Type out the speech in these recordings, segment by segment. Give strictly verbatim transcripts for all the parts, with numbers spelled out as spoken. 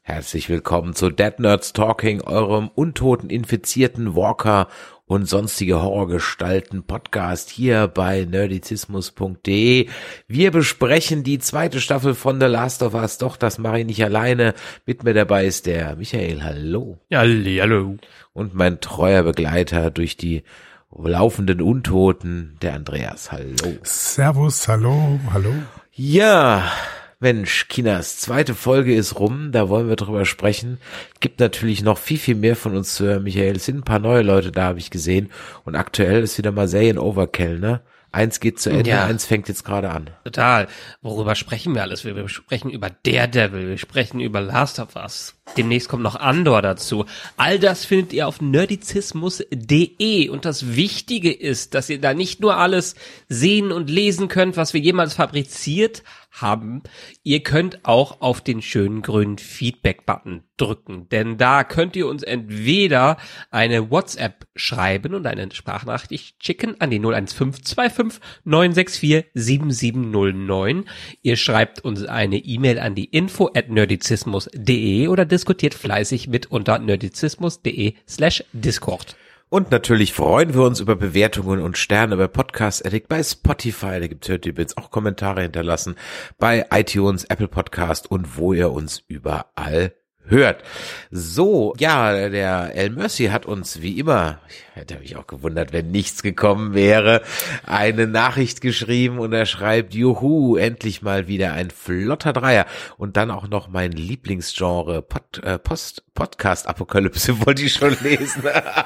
Herzlich willkommen zu Dead Nerds Talking, eurem untoten, infizierten Walker und sonstige Horrorgestalten Podcast hier bei nerdizismus punkt de. Wir besprechen die zweite Staffel von The Last of Us. Doch, das mache ich nicht alleine. Mit mir dabei ist der Michael. Hallo. Ja, hallo. Und mein treuer Begleiter durch die laufenden Untoten, der Andreas. Hallo. Servus, hallo, hallo. Ja, Mensch, Kinas zweite Folge ist rum, da wollen wir drüber sprechen. Gibt natürlich noch viel, viel mehr von uns zu hören, Michael. Es sind ein paar neue Leute da, habe ich gesehen. Und aktuell ist wieder mal Serien-Overkill, ne? Eins geht zu Ende, ja. Eins fängt jetzt gerade an. Total. Worüber sprechen wir alles? Wir sprechen über Daredevil, wir sprechen über Last of Us. Demnächst kommt noch Andor dazu. All das findet ihr auf nerdizismus punkt de. Und das Wichtige ist, dass ihr da nicht nur alles sehen und lesen könnt, was wir jemals fabriziert haben. Ihr könnt auch auf den schönen grünen Feedback-Button drücken. Denn da könnt ihr uns entweder eine WhatsApp schreiben und eine Sprachnachricht schicken an die null eins fünf zwei fünf neun sechs vier sieben sieben null neun. Ihr schreibt uns eine E-Mail an die info at nerdizismus punkt de oder diskutiert fleißig mit unter nerdizismus punkt de slash discord. Und natürlich freuen wir uns über Bewertungen und Sterne bei Podcast Addict, bei Spotify, da gibt's hört ihr jetzt auch Kommentare hinterlassen, bei iTunes, Apple Podcast und wo ihr uns überall hört. So, ja, der El Mercy hat uns wie immer, ich hätte mich auch gewundert, wenn nichts gekommen wäre, eine Nachricht geschrieben und er schreibt, juhu, endlich mal wieder ein flotter Dreier und dann auch noch mein Lieblingsgenre, Pod, äh, Post, Podcast-Apokalypse, wollte ich schon lesen.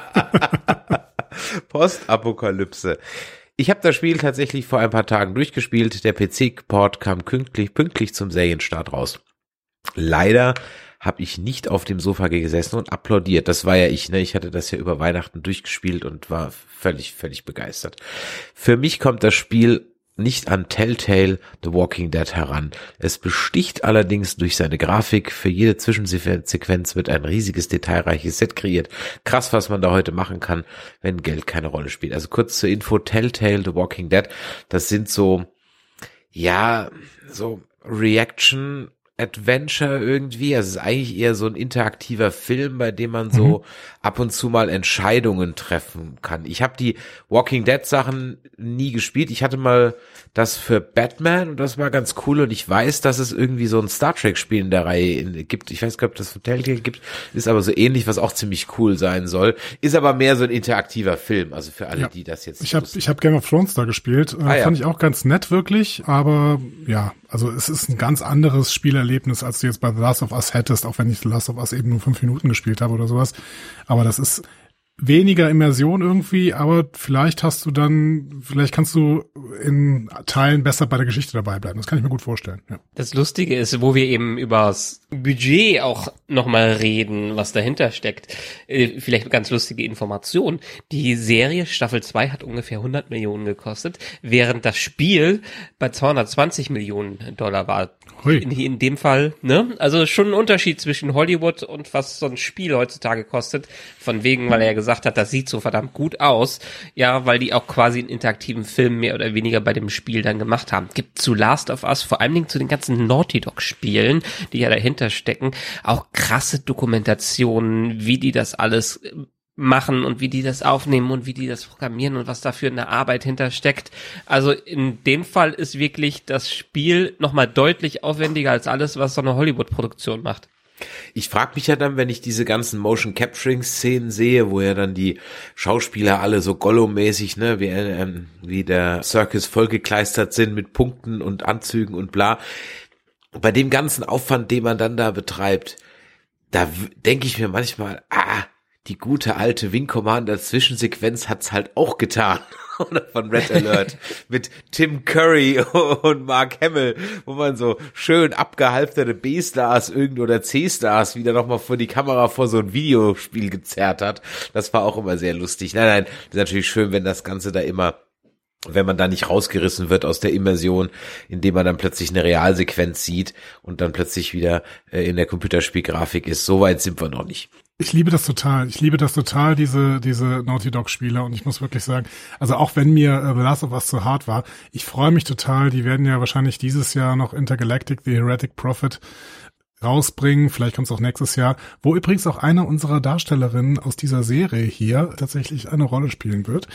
Postapokalypse. Ich habe das Spiel tatsächlich vor ein paar Tagen durchgespielt, der P C-Port kam pünktlich, pünktlich zum Serienstart raus. Leider habe ich nicht auf dem Sofa gesessen und applaudiert. Das war ja ich, ne? Ich hatte das ja über Weihnachten durchgespielt und war völlig, völlig begeistert. Für mich kommt das Spiel nicht an Telltale The Walking Dead heran. Es besticht allerdings durch seine Grafik. Für jede Zwischensequenz wird ein riesiges, detailreiches Set kreiert. Krass, was man da heute machen kann, wenn Geld keine Rolle spielt. Also kurz zur Info, Telltale The Walking Dead, das sind so, ja, so Reaction Adventure irgendwie, also es ist eigentlich eher so ein interaktiver Film, bei dem man so mhm. ab und zu mal Entscheidungen treffen kann. Ich habe die Walking Dead Sachen nie gespielt. Ich hatte mal das für Batman und das war ganz cool und ich weiß, dass es irgendwie so ein Star Trek Spiel in der Reihe gibt. Ich weiß gar nicht, ob das von Telltale gibt, ist aber so ähnlich, was auch ziemlich cool sein soll. Ist aber mehr so ein interaktiver Film, also für alle, ja. die das jetzt Ich habe ich habe Game of Thrones da gespielt, ah, fand ja. ich auch ganz nett wirklich, aber ja, also es ist ein ganz anderes Spielerlebnis, als du jetzt bei The Last of Us hättest, auch wenn ich The Last of Us eben nur fünf Minuten gespielt habe oder sowas. Aber das ist weniger Immersion irgendwie, aber vielleicht hast du dann, vielleicht kannst du in Teilen besser bei der Geschichte dabei bleiben. Das kann ich mir gut vorstellen. Ja. Das Lustige ist, wo wir eben übers Budget auch nochmal reden, was dahinter steckt. Äh, vielleicht eine ganz lustige Information. Die Serie Staffel zwei hat ungefähr hundert Millionen gekostet, während das Spiel bei zweihundertzwanzig Millionen Dollar war. Hui. In, in dem Fall, ne? Also schon ein Unterschied zwischen Hollywood und was so ein Spiel heutzutage kostet. Von wegen, weil er gesagt hat, das sieht so verdammt gut aus. Ja, weil die auch quasi einen interaktiven Film mehr oder weniger bei dem Spiel dann gemacht haben. Gibt zu Last of Us, vor allen Dingen zu den ganzen Naughty Dog Spielen, die ja dahinter stecken, auch krasse Dokumentationen, wie die das alles machen und wie die das aufnehmen und wie die das programmieren und was da für eine Arbeit hintersteckt. Also in dem Fall ist wirklich das Spiel nochmal deutlich aufwendiger als alles, was so eine Hollywood-Produktion macht. Ich frage mich ja dann, wenn ich diese ganzen Motion-Capturing-Szenen sehe, wo ja dann die Schauspieler alle so Gollum-mäßig, ne, wie, ähm, wie der Circus vollgekleistert sind mit Punkten und Anzügen und bla. Bei dem ganzen Aufwand, den man dann da betreibt, da w- denke ich mir manchmal, ah, die gute alte Wing Commander Zwischensequenz hat's halt auch getan. Oder von Red Alert mit Tim Curry und Mark Hamill, wo man so schön abgehalfterte B-Stars irgend oder C-Stars wieder nochmal vor die Kamera vor so ein Videospiel gezerrt hat. Das war auch immer sehr lustig. Nein, nein, das ist natürlich schön, wenn das Ganze da immer, wenn man da nicht rausgerissen wird aus der Immersion, indem man dann plötzlich eine Realsequenz sieht und dann plötzlich wieder äh, in der Computerspielgrafik ist. So weit sind wir noch nicht. Ich liebe das total. Ich liebe das total, diese diese Naughty Dog Spiele. Und ich muss wirklich sagen, also auch wenn mir uh, The Last of Us zu hart war, ich freue mich total. Die werden ja wahrscheinlich dieses Jahr noch Intergalactic, The Heretic Prophet rausbringen. Vielleicht kommt es auch nächstes Jahr, wo übrigens auch eine unserer Darstellerinnen aus dieser Serie hier tatsächlich eine Rolle spielen wird.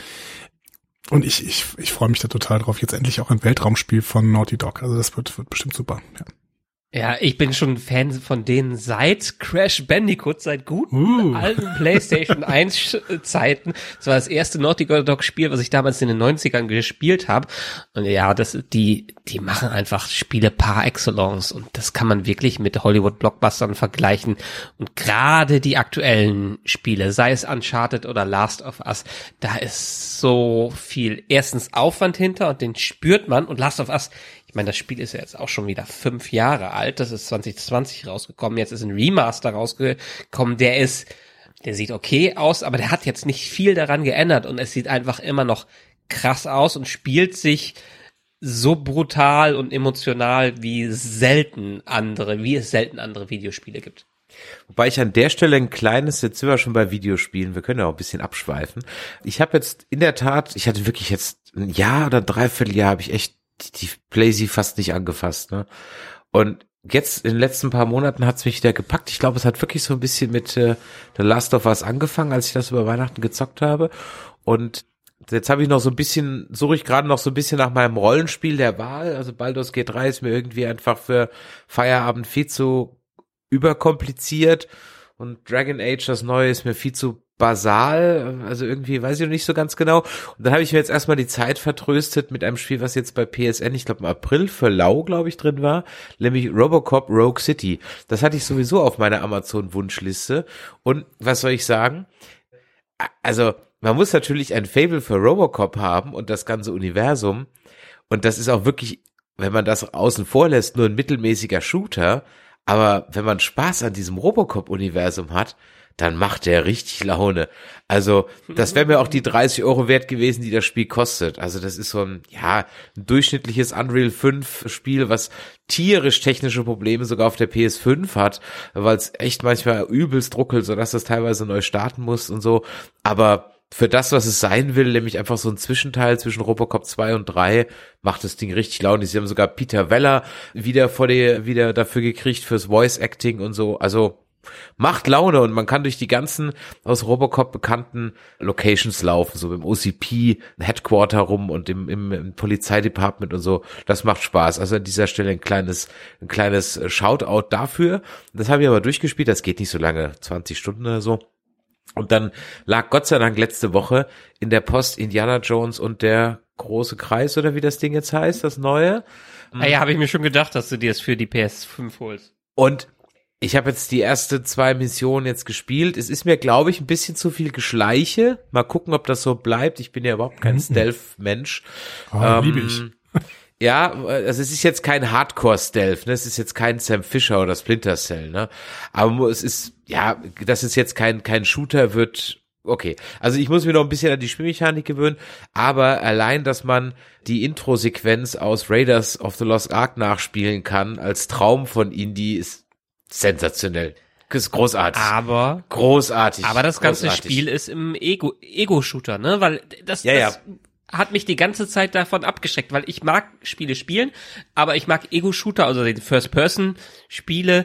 Und ich, ich, ich freue mich da total drauf. Jetzt endlich auch ein Weltraumspiel von Naughty Dog. Also das wird, wird bestimmt super. Ja. Ja, ich bin schon Fan von denen seit Crash Bandicoot, seit guten Uh. alten PlayStation eins Zeiten. Das war das erste Naughty Dog Spiel, was ich damals in den neunzigern gespielt habe. Und ja, das, die, die machen einfach Spiele par excellence. Und das kann man wirklich mit Hollywood-Blockbustern vergleichen. Und gerade die aktuellen Spiele, sei es Uncharted oder Last of Us, da ist so viel erstens Aufwand hinter und den spürt man. Und Last of Us, ich meine, das Spiel ist ja jetzt auch schon wieder fünf Jahre alt. Das ist zwanzig zwanzig rausgekommen. Jetzt ist ein Remaster rausgekommen. Der ist, der sieht okay aus, aber der hat jetzt nicht viel daran geändert und es sieht einfach immer noch krass aus und spielt sich so brutal und emotional wie selten andere, wie es selten andere Videospiele gibt. Wobei ich an der Stelle ein kleines, jetzt sind wir schon bei Videospielen, wir können ja auch ein bisschen abschweifen. Ich habe jetzt in der Tat, ich hatte wirklich jetzt ein Jahr oder dreiviertel Jahr, habe ich echt die PlayStation fast nicht angefasst, ne? Und jetzt in den letzten paar Monaten hat's mich wieder gepackt. Ich glaube, es hat wirklich so ein bisschen mit äh, The Last of Us angefangen, als ich das über Weihnachten gezockt habe. Und jetzt habe ich noch so ein bisschen, suche ich gerade noch so ein bisschen nach meinem Rollenspiel der Wahl. Also Baldur's Gate drei ist mir irgendwie einfach für Feierabend viel zu überkompliziert. Und Dragon Age, das Neue, ist mir viel zu basal, also irgendwie weiß ich noch nicht so ganz genau. Und dann habe ich mir jetzt erstmal die Zeit vertröstet mit einem Spiel, was jetzt bei P S N, ich glaube im April für Lau, glaube ich, drin war, nämlich Robocop Rogue City. Das hatte ich sowieso auf meiner Amazon-Wunschliste. Und was soll ich sagen? Also man muss natürlich ein Faible für Robocop haben und das ganze Universum. Und das ist auch wirklich, wenn man das außen vor lässt, nur ein mittelmäßiger Shooter. Aber wenn man Spaß an diesem Robocop-Universum hat, dann macht der richtig Laune. Also das wäre mir auch die dreißig Euro wert gewesen, die das Spiel kostet. Also das ist so ein, ja, ein durchschnittliches Unreal fünf Spiel, was tierisch technische Probleme sogar auf der P S fünf hat, weil es echt manchmal übelst ruckelt, sodass das teilweise neu starten muss und so. Aber für das, was es sein will, nämlich einfach so ein Zwischenteil zwischen Robocop zwei und drei, macht das Ding richtig Laune. Sie haben sogar Peter Weller wieder vor die, wieder dafür gekriegt fürs Voice Acting und so. Also macht Laune und man kann durch die ganzen aus Robocop bekannten Locations laufen, so im O C P Headquarter rum und im, im, im Polizeidepartment und so. Das macht Spaß. Also an dieser Stelle ein kleines, ein kleines Shoutout dafür. Das habe ich aber durchgespielt. Das geht nicht so lange, zwanzig Stunden oder so. Und dann lag Gott sei Dank letzte Woche in der Post Indiana Jones und der große Kreis oder wie das Ding jetzt heißt, das neue. Ah ja, habe ich mir schon gedacht, dass du dir das für die P S fünf holst. Und ich habe jetzt die erste zwei Missionen jetzt gespielt. Es ist mir, glaube ich, ein bisschen zu viel Geschleiche. Mal gucken, ob das so bleibt. Ich bin ja überhaupt kein Stealth-Mensch. Oh, ähm, liebe ich. Ja, also es ist jetzt kein Hardcore-Stealth, ne? Es ist jetzt kein Sam Fisher oder Splinter Cell, ne? Aber es ist, ja, dass es jetzt kein kein Shooter wird, okay. Also ich muss mir noch ein bisschen an die Spielmechanik gewöhnen, aber allein, dass man die Intro-Sequenz aus Raiders of the Lost Ark nachspielen kann, als Traum von Indie, ist sensationell. Das ist großartig. Aber großartig. Aber das ganze großartig. Spiel ist im Ego Ego-Shooter, ne? Weil das, ja, das ja. hat mich die ganze Zeit davon abgeschreckt, weil ich mag Spiele spielen, aber ich mag Ego-Shooter, also die First-Person-Spiele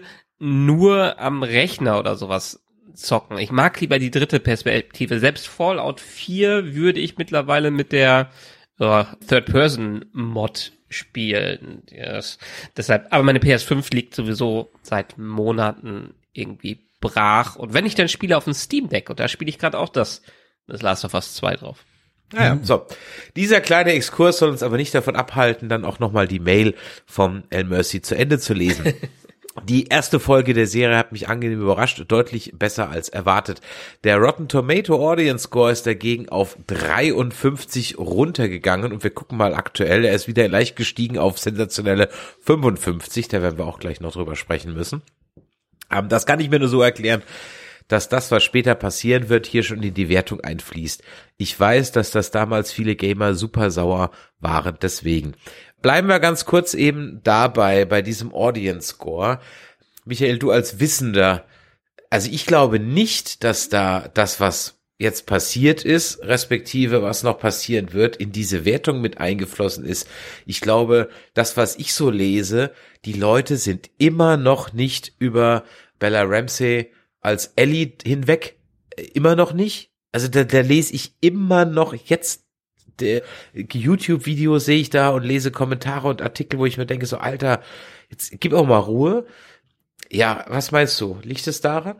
nur am Rechner oder sowas zocken. Ich mag lieber die dritte Perspektive. Selbst Fallout vier würde ich mittlerweile mit der uh, Third-Person-Mod spielen. Yes. Deshalb, aber meine P S fünf liegt sowieso seit Monaten irgendwie brach. Und wenn ich dann spiele auf dem Steam Deck, und da spiele ich gerade auch das, das Last of Us zwei drauf. Naja, so. Dieser kleine Exkurs soll uns aber nicht davon abhalten, dann auch nochmal die Mail vom El Mercy zu Ende zu lesen. Die erste Folge der Serie hat mich angenehm überrascht, deutlich besser als erwartet. Der Rotten Tomato Audience Score ist dagegen auf dreiundfünfzig runtergegangen und wir gucken mal aktuell, er ist wieder leicht gestiegen auf sensationelle fünfundfünfzig, da werden wir auch gleich noch drüber sprechen müssen. Aber das kann ich mir nur so erklären, dass das, was später passieren wird, hier schon in die Wertung einfließt. Ich weiß, dass das damals viele Gamer super sauer waren, deswegen. Bleiben wir ganz kurz eben dabei, bei diesem Audience Score. Michael, du als Wissender, also ich glaube nicht, dass da das, was jetzt passiert ist, respektive was noch passieren wird, in diese Wertung mit eingeflossen ist. Ich glaube, das, was ich so lese, die Leute sind immer noch nicht über Bella Ramsey als Ellie hinweg. Immer noch nicht. Also da, da lese ich immer noch jetzt der YouTube-Video sehe ich da und lese Kommentare und Artikel, wo ich mir denke, so Alter, jetzt gib auch mal Ruhe. Ja, was meinst du? Liegt es daran?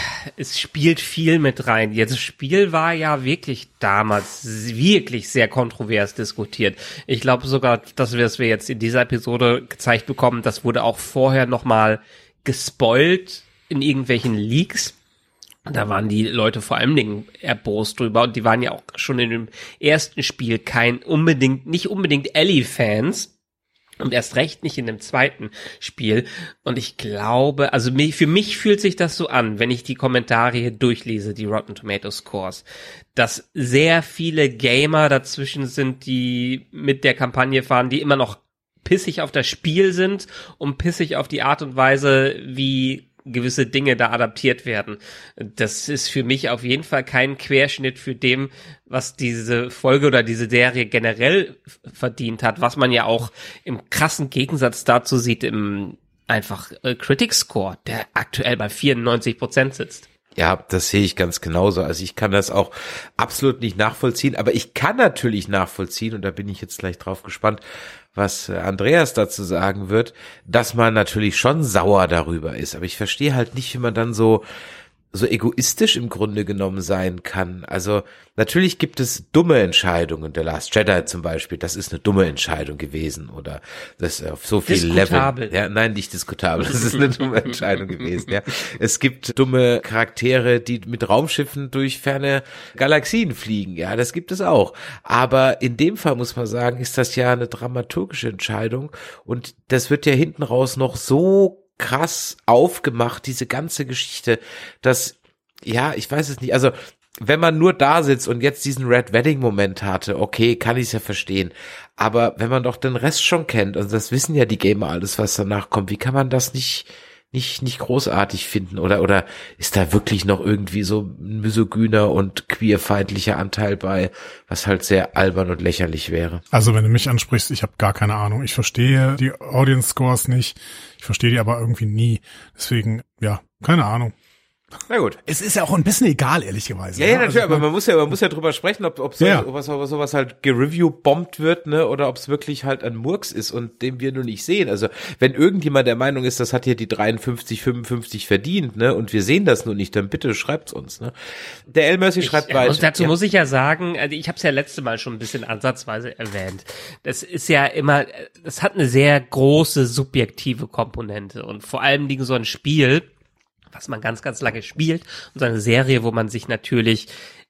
Es spielt viel mit rein. Jetzt das Spiel war ja wirklich damals wirklich sehr kontrovers diskutiert. Ich glaube sogar, dass wir es wir jetzt in dieser Episode gezeigt bekommen, das wurde auch vorher nochmal gespoilt in irgendwelchen Leaks. Da waren die Leute vor allen Dingen erbost drüber und die waren ja auch schon in dem ersten Spiel kein unbedingt, nicht unbedingt Ellie-Fans. Und erst recht nicht in dem zweiten Spiel. Und ich glaube, also für mich fühlt sich das so an, wenn ich die Kommentare hier durchlese, die Rotten Tomatoes Scores, dass sehr viele Gamer dazwischen sind, die mit der Kampagne fahren, die immer noch pissig auf das Spiel sind und pissig auf die Art und Weise, wie gewisse Dinge da adaptiert werden. Das ist für mich auf jeden Fall kein Querschnitt für dem, was diese Folge oder diese Serie generell verdient hat, was man ja auch im krassen Gegensatz dazu sieht im einfach äh, Critic Score, der aktuell bei vierundneunzig Prozent sitzt. Ja, das sehe ich ganz genauso. Also ich kann das auch absolut nicht nachvollziehen, aber ich kann natürlich nachvollziehen, und da bin ich jetzt gleich drauf gespannt, was Andreas dazu sagen wird, dass man natürlich schon sauer darüber ist. Aber ich verstehe halt nicht, wie man dann so so egoistisch im Grunde genommen sein kann. Also natürlich gibt es dumme Entscheidungen. The Last Jedi zum Beispiel, das ist eine dumme Entscheidung gewesen. Oder das auf so viel Level. Ja, nein, nicht diskutabel. Das ist eine dumme Entscheidung gewesen. Ja, es gibt dumme Charaktere, die mit Raumschiffen durch ferne Galaxien fliegen. Ja, das gibt es auch. Aber in dem Fall muss man sagen, ist das ja eine dramaturgische Entscheidung. Und das wird ja hinten raus noch so krass aufgemacht, diese ganze Geschichte, dass, ja, ich weiß es nicht, also wenn man nur da sitzt und jetzt diesen Red Wedding Moment hatte, okay, kann ich es ja verstehen, aber wenn man doch den Rest schon kennt, und das wissen ja die Gamer alles, was danach kommt, wie kann man das nicht nicht nicht großartig finden, oder oder ist da wirklich noch irgendwie so ein misogyner und queerfeindlicher Anteil bei, was halt sehr albern und lächerlich wäre? Also wenn du mich ansprichst, ich habe gar keine Ahnung. Ich verstehe die Audience Scores nicht, ich verstehe die aber irgendwie nie. Deswegen, ja, keine Ahnung. Na gut. Es ist ja auch ein bisschen egal, ehrlicherweise. Ja, ja, natürlich, also, aber man muss ja, man muss ja drüber sprechen, ob, ob so, ja. sowas, sowas halt gereview-bombt wird, ne, oder ob es wirklich halt ein Murks ist und den wir nur nicht sehen. Also, wenn irgendjemand der Meinung ist, das hat hier die dreiundfünfzig, fünfundfünfzig verdient, ne, und wir sehen das nur nicht, dann bitte schreibt's uns, ne. Der El Mercy schreibt weiter. Und dazu ja. muss ich ja sagen, also ich habe es ja letzte Mal schon ein bisschen ansatzweise erwähnt. Das ist ja immer, das hat eine sehr große subjektive Komponente und vor allem liegen so ein Spiel, was man ganz, ganz lange spielt und so eine Serie, wo man sich natürlich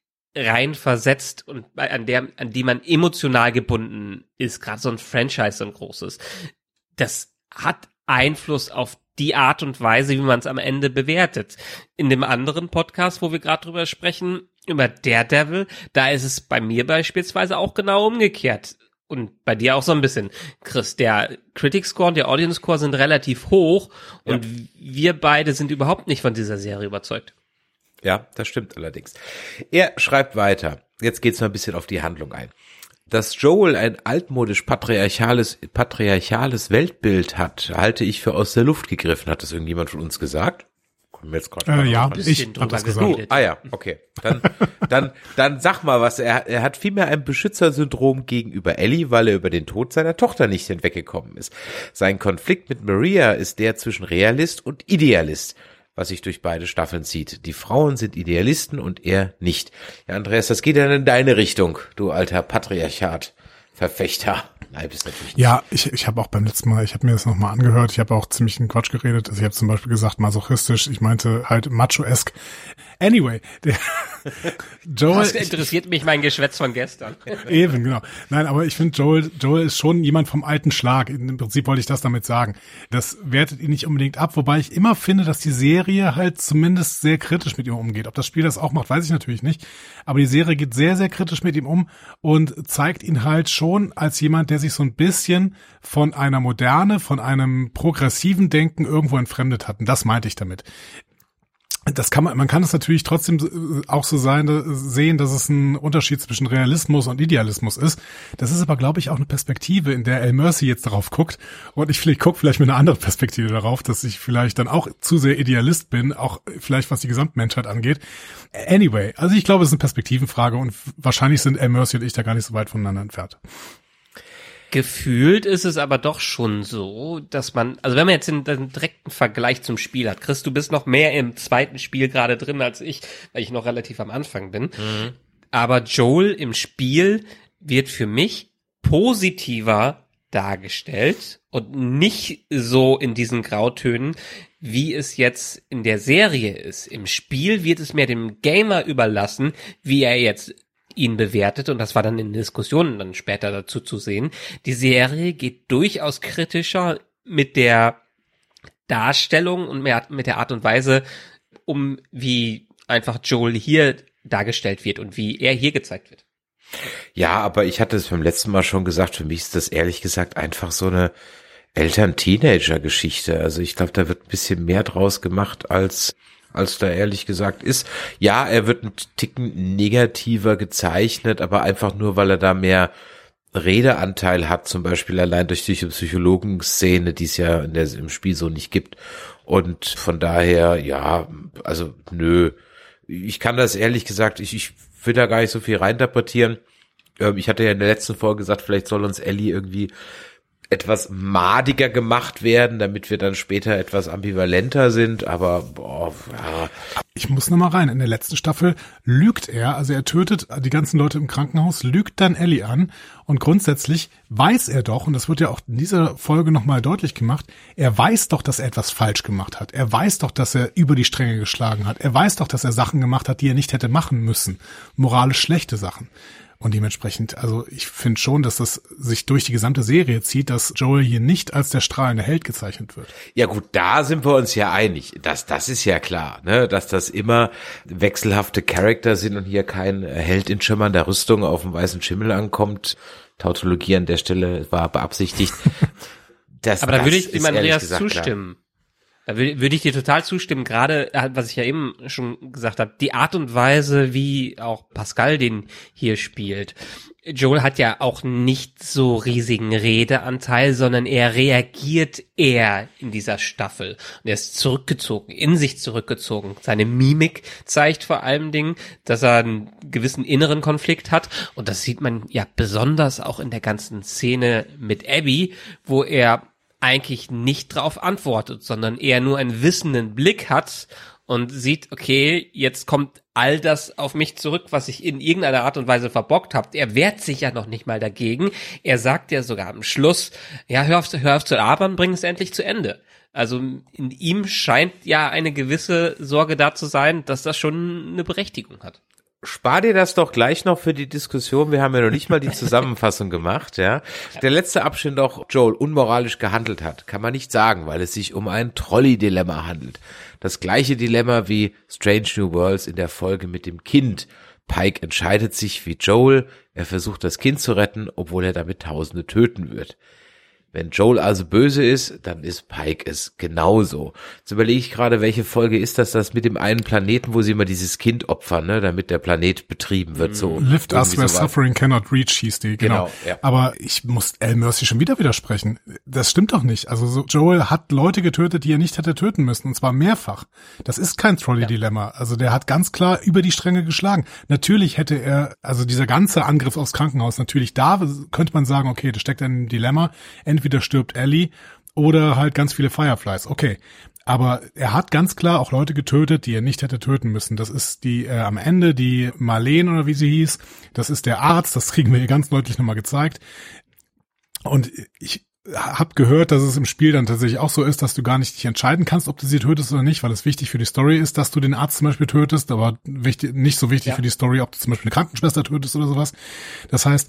reinversetzt und an der, an die man emotional gebunden ist, gerade so ein Franchise, so ein großes. Das hat Einfluss auf die Art und Weise, wie man es am Ende bewertet. In dem anderen Podcast, wo wir gerade drüber sprechen, über Daredevil, da ist es bei mir beispielsweise auch genau umgekehrt. Und bei dir auch so ein bisschen, Chris, der Critic Score und der Audience Score sind relativ hoch und ja. wir beide sind überhaupt nicht von dieser Serie überzeugt. Ja, das stimmt allerdings. Er schreibt weiter, jetzt geht's mal ein bisschen auf die Handlung ein. Dass Joel ein altmodisch patriarchales, patriarchales Weltbild hat, halte ich für aus der Luft gegriffen. Hat das irgendjemand von uns gesagt? Jetzt äh, ja, ich hab das gesagt. Du, ah ja, okay. Dann, dann, dann sag mal was. Er, er hat vielmehr ein Beschützersyndrom gegenüber Ellie, weil er über den Tod seiner Tochter nicht hinweggekommen ist. Sein Konflikt mit Maria ist der zwischen Realist und Idealist, was sich durch beide Staffeln zieht. Die Frauen sind Idealisten und er nicht. Ja, Andreas, das geht dann in deine Richtung, du alter Patriarchat-Verfechter. Nein, bist natürlich nicht. Ja, ich ich habe auch beim letzten Mal, ich habe mir das nochmal angehört, ich habe auch ziemlich einen Quatsch geredet. Also ich habe zum Beispiel gesagt, masochistisch, ich meinte halt macho-esk. Anyway, der Joel... Das interessiert mich mein Geschwätz von gestern. Eben, genau. Nein, aber ich finde, Joel Joel ist schon jemand vom alten Schlag. Im Prinzip wollte ich das damit sagen. Das wertet ihn nicht unbedingt ab, wobei ich immer finde, dass die Serie halt zumindest sehr kritisch mit ihm umgeht. Ob das Spiel das auch macht, weiß ich natürlich nicht. Aber die Serie geht sehr, sehr kritisch mit ihm um und zeigt ihn halt schon als jemand, der sich so ein bisschen von einer Moderne, von einem progressiven Denken irgendwo entfremdet hat. Und das meinte ich damit. Das kann man, man kann es natürlich trotzdem auch so sein, sehen, dass es ein Unterschied zwischen Realismus und Idealismus ist. Das ist aber, glaube ich, auch eine Perspektive, in der El Mercy jetzt darauf guckt. Und ich vielleicht gucke vielleicht mit einer anderen Perspektive darauf, dass ich vielleicht dann auch zu sehr Idealist bin, auch vielleicht was die Gesamtmenschheit angeht. Anyway, also ich glaube, es ist eine Perspektivenfrage und wahrscheinlich sind El Mercy und ich da gar nicht so weit voneinander entfernt. Gefühlt ist es aber doch schon so, dass man, also wenn man jetzt den, den direkten Vergleich zum Spiel hat, Chris, du bist noch mehr im zweiten Spiel gerade drin als ich, weil ich noch relativ am Anfang bin. Mhm. Aber Joel im Spiel wird für mich positiver dargestellt und nicht so in diesen Grautönen, wie es jetzt in der Serie ist. Im Spiel wird es mehr dem Gamer überlassen, wie er jetzt ihn bewertet, und das war dann in Diskussionen dann später dazu zu sehen. Die Serie geht durchaus kritischer mit der Darstellung und mit der Art und Weise um, wie einfach Joel hier dargestellt wird und wie er hier gezeigt wird. Ja, aber ich hatte es beim letzten Mal schon gesagt, für mich ist das ehrlich gesagt einfach so eine Eltern-Teenager-Geschichte. Also ich glaube, da wird ein bisschen mehr draus gemacht, als als da ehrlich gesagt ist. Ja, er wird ein Ticken negativer gezeichnet, aber einfach nur, weil er da mehr Redeanteil hat, zum Beispiel allein durch die Psychologenszene, die es ja in der, im Spiel so nicht gibt. Und von daher, ja, also nö. Ich kann das ehrlich gesagt, ich, ich will da gar nicht so viel reininterpretieren. Ich hatte ja in der letzten Folge gesagt, vielleicht soll uns Ellie irgendwie etwas madiger gemacht werden, damit wir dann später etwas ambivalenter sind, aber boah, ja. Ich muss noch mal rein. In der letzten Staffel lügt er, also er tötet die ganzen Leute im Krankenhaus, lügt dann Ellie an und grundsätzlich weiß er doch, und das wird ja auch in dieser Folge noch mal deutlich gemacht, er weiß doch, dass er etwas falsch gemacht hat. Er weiß doch, dass er über die Stränge geschlagen hat. Er weiß doch, dass er Sachen gemacht hat, die er nicht hätte machen müssen. Moralisch schlechte Sachen. Und dementsprechend, also ich finde schon, dass das sich durch die gesamte Serie zieht, dass Joel hier nicht als der strahlende Held gezeichnet wird. Ja gut, da sind wir uns ja einig. Das, das ist ja klar, ne, dass das immer wechselhafte Charakter sind und hier kein Held in schimmernder Rüstung auf dem weißen Schimmel ankommt. Tautologie an der Stelle war beabsichtigt. Das, Aber da würde ich dem Andreas zustimmen. Klar. Da würde, würde ich dir total zustimmen, gerade, was ich ja eben schon gesagt habe, die Art und Weise, wie auch Pascal den hier spielt. Joel hat ja auch nicht so riesigen Redeanteil, sondern er reagiert eher in dieser Staffel. Und er ist zurückgezogen, in sich zurückgezogen. Seine Mimik zeigt vor allem Dingen, dass er einen gewissen inneren Konflikt hat. Und das sieht man ja besonders auch in der ganzen Szene mit Abby, wo er eigentlich nicht drauf antwortet, sondern eher nur einen wissenden Blick hat und sieht, okay, jetzt kommt all das auf mich zurück, was ich in irgendeiner Art und Weise verbockt habe. Er wehrt sich ja noch nicht mal dagegen. Er sagt ja sogar am Schluss, ja, hör auf, hör auf zu labern, bring es endlich zu Ende. Also in ihm scheint ja eine gewisse Sorge da zu sein, dass das schon eine Berechtigung hat. Spar dir das doch gleich noch für die Diskussion. Wir haben ja noch nicht mal die Zusammenfassung gemacht, ja. Der letzte Abschnitt auch Joel unmoralisch gehandelt hat, kann man nicht sagen, weil es sich um ein Trolley-Dilemma handelt. Das gleiche Dilemma wie Strange New Worlds in der Folge mit dem Kind. Pike entscheidet sich wie Joel. Er versucht das Kind zu retten, obwohl er damit Tausende töten wird. Wenn Joel also böse ist, dann ist Pike es genauso. Jetzt überlege ich gerade, welche Folge ist das, das mit dem einen Planeten, wo sie immer dieses Kind opfern, ne, damit der Planet betrieben wird. So Lift us where suffering cannot reach, hieß die, genau. genau ja. Aber ich muss El Mercy schon wieder widersprechen. Das stimmt doch nicht. Also so, Joel hat Leute getötet, die er nicht hätte töten müssen, und zwar mehrfach. Das ist kein Trolley-Dilemma. Also der hat ganz klar über die Stränge geschlagen. Natürlich hätte er, also dieser ganze Angriff aufs Krankenhaus, natürlich da könnte man sagen, okay, das steckt ein Dilemma. Entweder Entweder stirbt Ellie oder halt ganz viele Fireflies. Okay, aber er hat ganz klar auch Leute getötet, die er nicht hätte töten müssen. Das ist die äh, am Ende die Marlene oder wie sie hieß. Das ist der Arzt. Das kriegen wir hier ganz deutlich nochmal gezeigt. Und ich habe gehört, dass es im Spiel dann tatsächlich auch so ist, dass du gar nicht dich entscheiden kannst, ob du sie tötest oder nicht, weil es wichtig für die Story ist, dass du den Arzt zum Beispiel tötest, aber wichtig, nicht so wichtig ja. für die Story, ob du zum Beispiel eine Krankenschwester tötest oder sowas. Das heißt,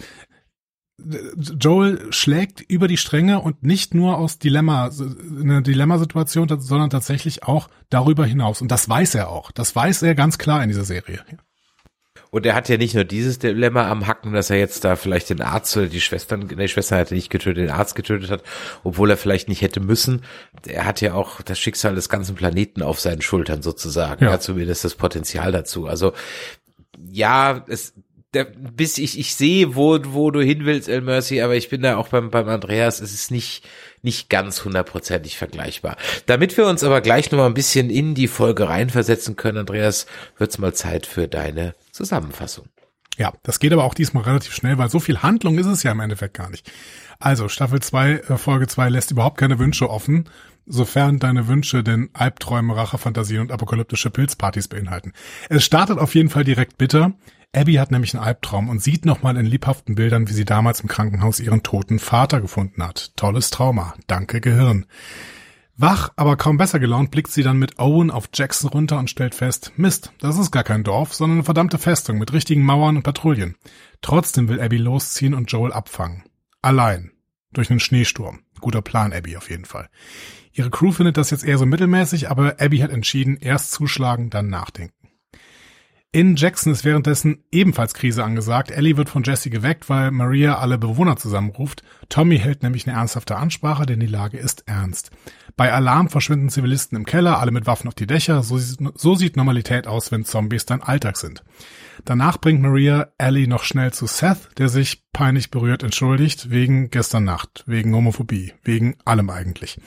Joel schlägt über die Stränge und nicht nur aus Dilemma, einer Dilemmasituation, sondern tatsächlich auch darüber hinaus. Und das weiß er auch. Das weiß er ganz klar in dieser Serie. Und er hat ja nicht nur dieses Dilemma am Hacken, dass er jetzt da vielleicht den Arzt oder die Schwestern, die Schwester hat er nicht getötet, den Arzt getötet hat, obwohl er vielleicht nicht hätte müssen. Er hat ja auch das Schicksal des ganzen Planeten auf seinen Schultern sozusagen. Ja. Er hat zumindest das Potenzial dazu. Also ja, es der, bis ich ich sehe, wo wo du hin willst, El Mercy, aber ich bin da auch beim beim Andreas, es ist nicht nicht ganz hundertprozentig vergleichbar. Damit wir uns aber gleich noch mal ein bisschen in die Folge reinversetzen können, Andreas, wird's mal Zeit für deine Zusammenfassung. Ja, das geht aber auch diesmal relativ schnell, weil so viel Handlung ist es ja im Endeffekt gar nicht. Also Staffel zwei, Folge zwei lässt überhaupt keine Wünsche offen, sofern deine Wünsche denn Albträume, Rachefantasien und apokalyptische Pilzpartys beinhalten. Es startet auf jeden Fall direkt bitter. Abby hat nämlich einen Albtraum und sieht nochmal in lebhaften Bildern, wie sie damals im Krankenhaus ihren toten Vater gefunden hat. Tolles Trauma. Danke, Gehirn. Wach, aber kaum besser gelaunt, blickt sie dann mit Owen auf Jackson runter und stellt fest, Mist, das ist gar kein Dorf, sondern eine verdammte Festung mit richtigen Mauern und Patrouillen. Trotzdem will Abby losziehen und Joel abfangen. Allein. Durch einen Schneesturm. Guter Plan, Abby, auf jeden Fall. Ihre Crew findet das jetzt eher so mittelmäßig, aber Abby hat entschieden, erst zuschlagen, dann nachdenken. In Jackson ist währenddessen ebenfalls Krise angesagt. Ellie wird von Jesse geweckt, weil Maria alle Bewohner zusammenruft. Tommy hält nämlich eine ernsthafte Ansprache, denn die Lage ist ernst. Bei Alarm verschwinden Zivilisten im Keller, alle mit Waffen auf die Dächer. So, so sieht Normalität aus, wenn Zombies dann Alltag sind. Danach bringt Maria Ellie noch schnell zu Seth, der sich peinlich berührt entschuldigt, wegen gestern Nacht, wegen Homophobie, wegen allem eigentlich.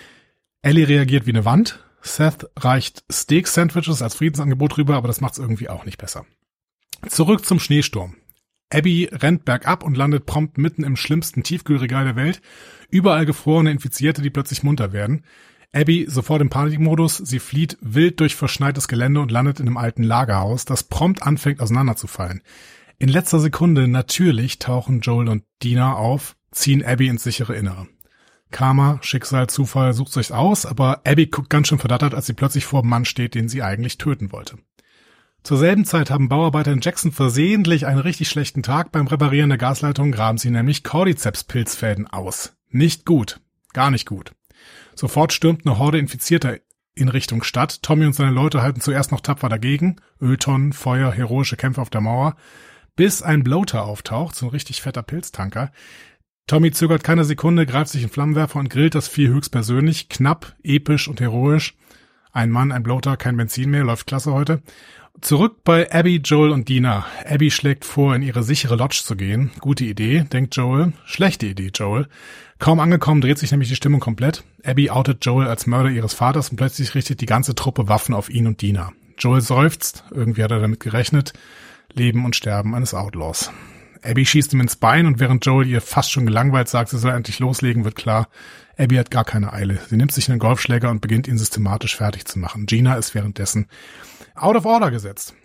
Ellie reagiert wie eine Wand. Seth reicht Steak-Sandwiches als Friedensangebot rüber, aber das macht's irgendwie auch nicht besser. Zurück zum Schneesturm. Abby rennt bergab und landet prompt mitten im schlimmsten Tiefkühlregal der Welt. Überall gefrorene Infizierte, die plötzlich munter werden. Abby sofort im Panikmodus. Sie flieht wild durch verschneites Gelände und landet in einem alten Lagerhaus, das prompt anfängt auseinanderzufallen. In letzter Sekunde natürlich tauchen Joel und Dina auf, ziehen Abby ins sichere Innere. Karma, Schicksal, Zufall, sucht sich's aus, aber Abby guckt ganz schön verdattert, als sie plötzlich vor dem Mann steht, den sie eigentlich töten wollte. Zur selben Zeit haben Bauarbeiter in Jackson versehentlich einen richtig schlechten Tag. Beim Reparieren der Gasleitung graben sie nämlich Cordyceps-Pilzfäden aus. Nicht gut. Gar nicht gut. Sofort stürmt eine Horde Infizierter in Richtung Stadt. Tommy und seine Leute halten zuerst noch tapfer dagegen. Öltonnen, Feuer, heroische Kämpfe auf der Mauer. Bis ein Bloater auftaucht, so ein richtig fetter Pilztanker. Tommy zögert keine Sekunde, greift sich einen Flammenwerfer und grillt das Vieh höchstpersönlich. Knapp, episch und heroisch. Ein Mann, ein Bloater, kein Benzin mehr, läuft klasse heute. Zurück bei Abby, Joel und Dina. Abby schlägt vor, in ihre sichere Lodge zu gehen. Gute Idee, denkt Joel. Schlechte Idee, Joel. Kaum angekommen, dreht sich nämlich die Stimmung komplett. Abby outet Joel als Mörder ihres Vaters und plötzlich richtet die ganze Truppe Waffen auf ihn und Dina. Joel seufzt, irgendwie hat er damit gerechnet. Leben und Sterben eines Outlaws. Abby schießt ihm ins Bein und während Joel ihr fast schon gelangweilt sagt, sie soll endlich loslegen, wird klar, Abby hat gar keine Eile. Sie nimmt sich einen Golfschläger und beginnt ihn systematisch fertig zu machen. Gina ist währenddessen out of order gesetzt.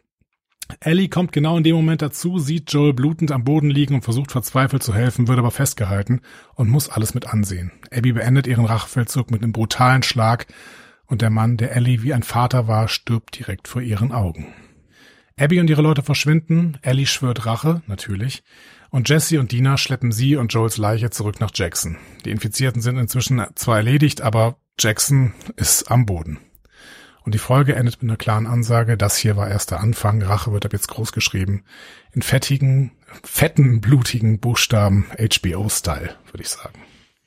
Ellie kommt genau in dem Moment dazu, sieht Joel blutend am Boden liegen und versucht verzweifelt zu helfen, wird aber festgehalten und muss alles mit ansehen. Abby beendet ihren Rachefeldzug mit einem brutalen Schlag und der Mann, der Ellie wie ein Vater war, stirbt direkt vor ihren Augen. Abby und ihre Leute verschwinden, Ellie schwört Rache, natürlich, und Jesse und Dina schleppen sie und Joels Leiche zurück nach Jackson. Die Infizierten sind inzwischen zwar erledigt, aber Jackson ist am Boden. Und die Folge endet mit einer klaren Ansage, das hier war erst der Anfang, Rache wird ab jetzt groß geschrieben, in fettigen, fetten, blutigen Buchstaben, H B O-Style, würde ich sagen.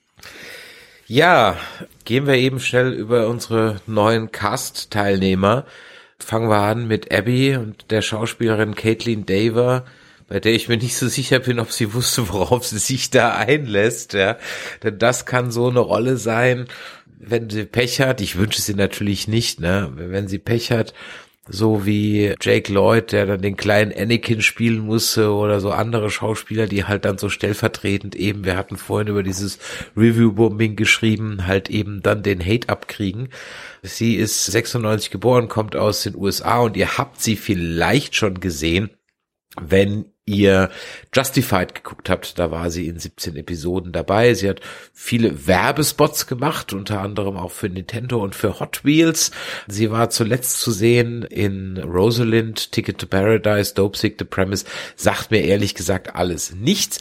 Ja, gehen wir eben schnell über unsere neuen Cast-Teilnehmer. Fangen wir an mit Abby und der Schauspielerin Caitlin Dever, bei der ich mir nicht so sicher bin, ob sie wusste, worauf sie sich da einlässt, ja. Denn das kann so eine Rolle sein, wenn sie Pech hat. Ich wünsche sie natürlich nicht, ne. Wenn sie Pech hat, so wie Jake Lloyd, der dann den kleinen Anakin spielen musste oder so andere Schauspieler, die halt dann so stellvertretend eben, wir hatten vorhin über dieses Review-Bombing geschrieben, halt eben dann den Hate abkriegen. Sie ist sechsundneunzig geboren, kommt aus den U S A und ihr habt sie vielleicht schon gesehen, wenn ihr Justified geguckt habt, da war sie in siebzehn Episoden dabei. Sie hat viele Werbespots gemacht, unter anderem auch für Nintendo und für Hot Wheels. Sie war zuletzt zu sehen in Rosalind, Ticket to Paradise, Dopesick, The Premise. Sagt mir ehrlich gesagt alles nichts.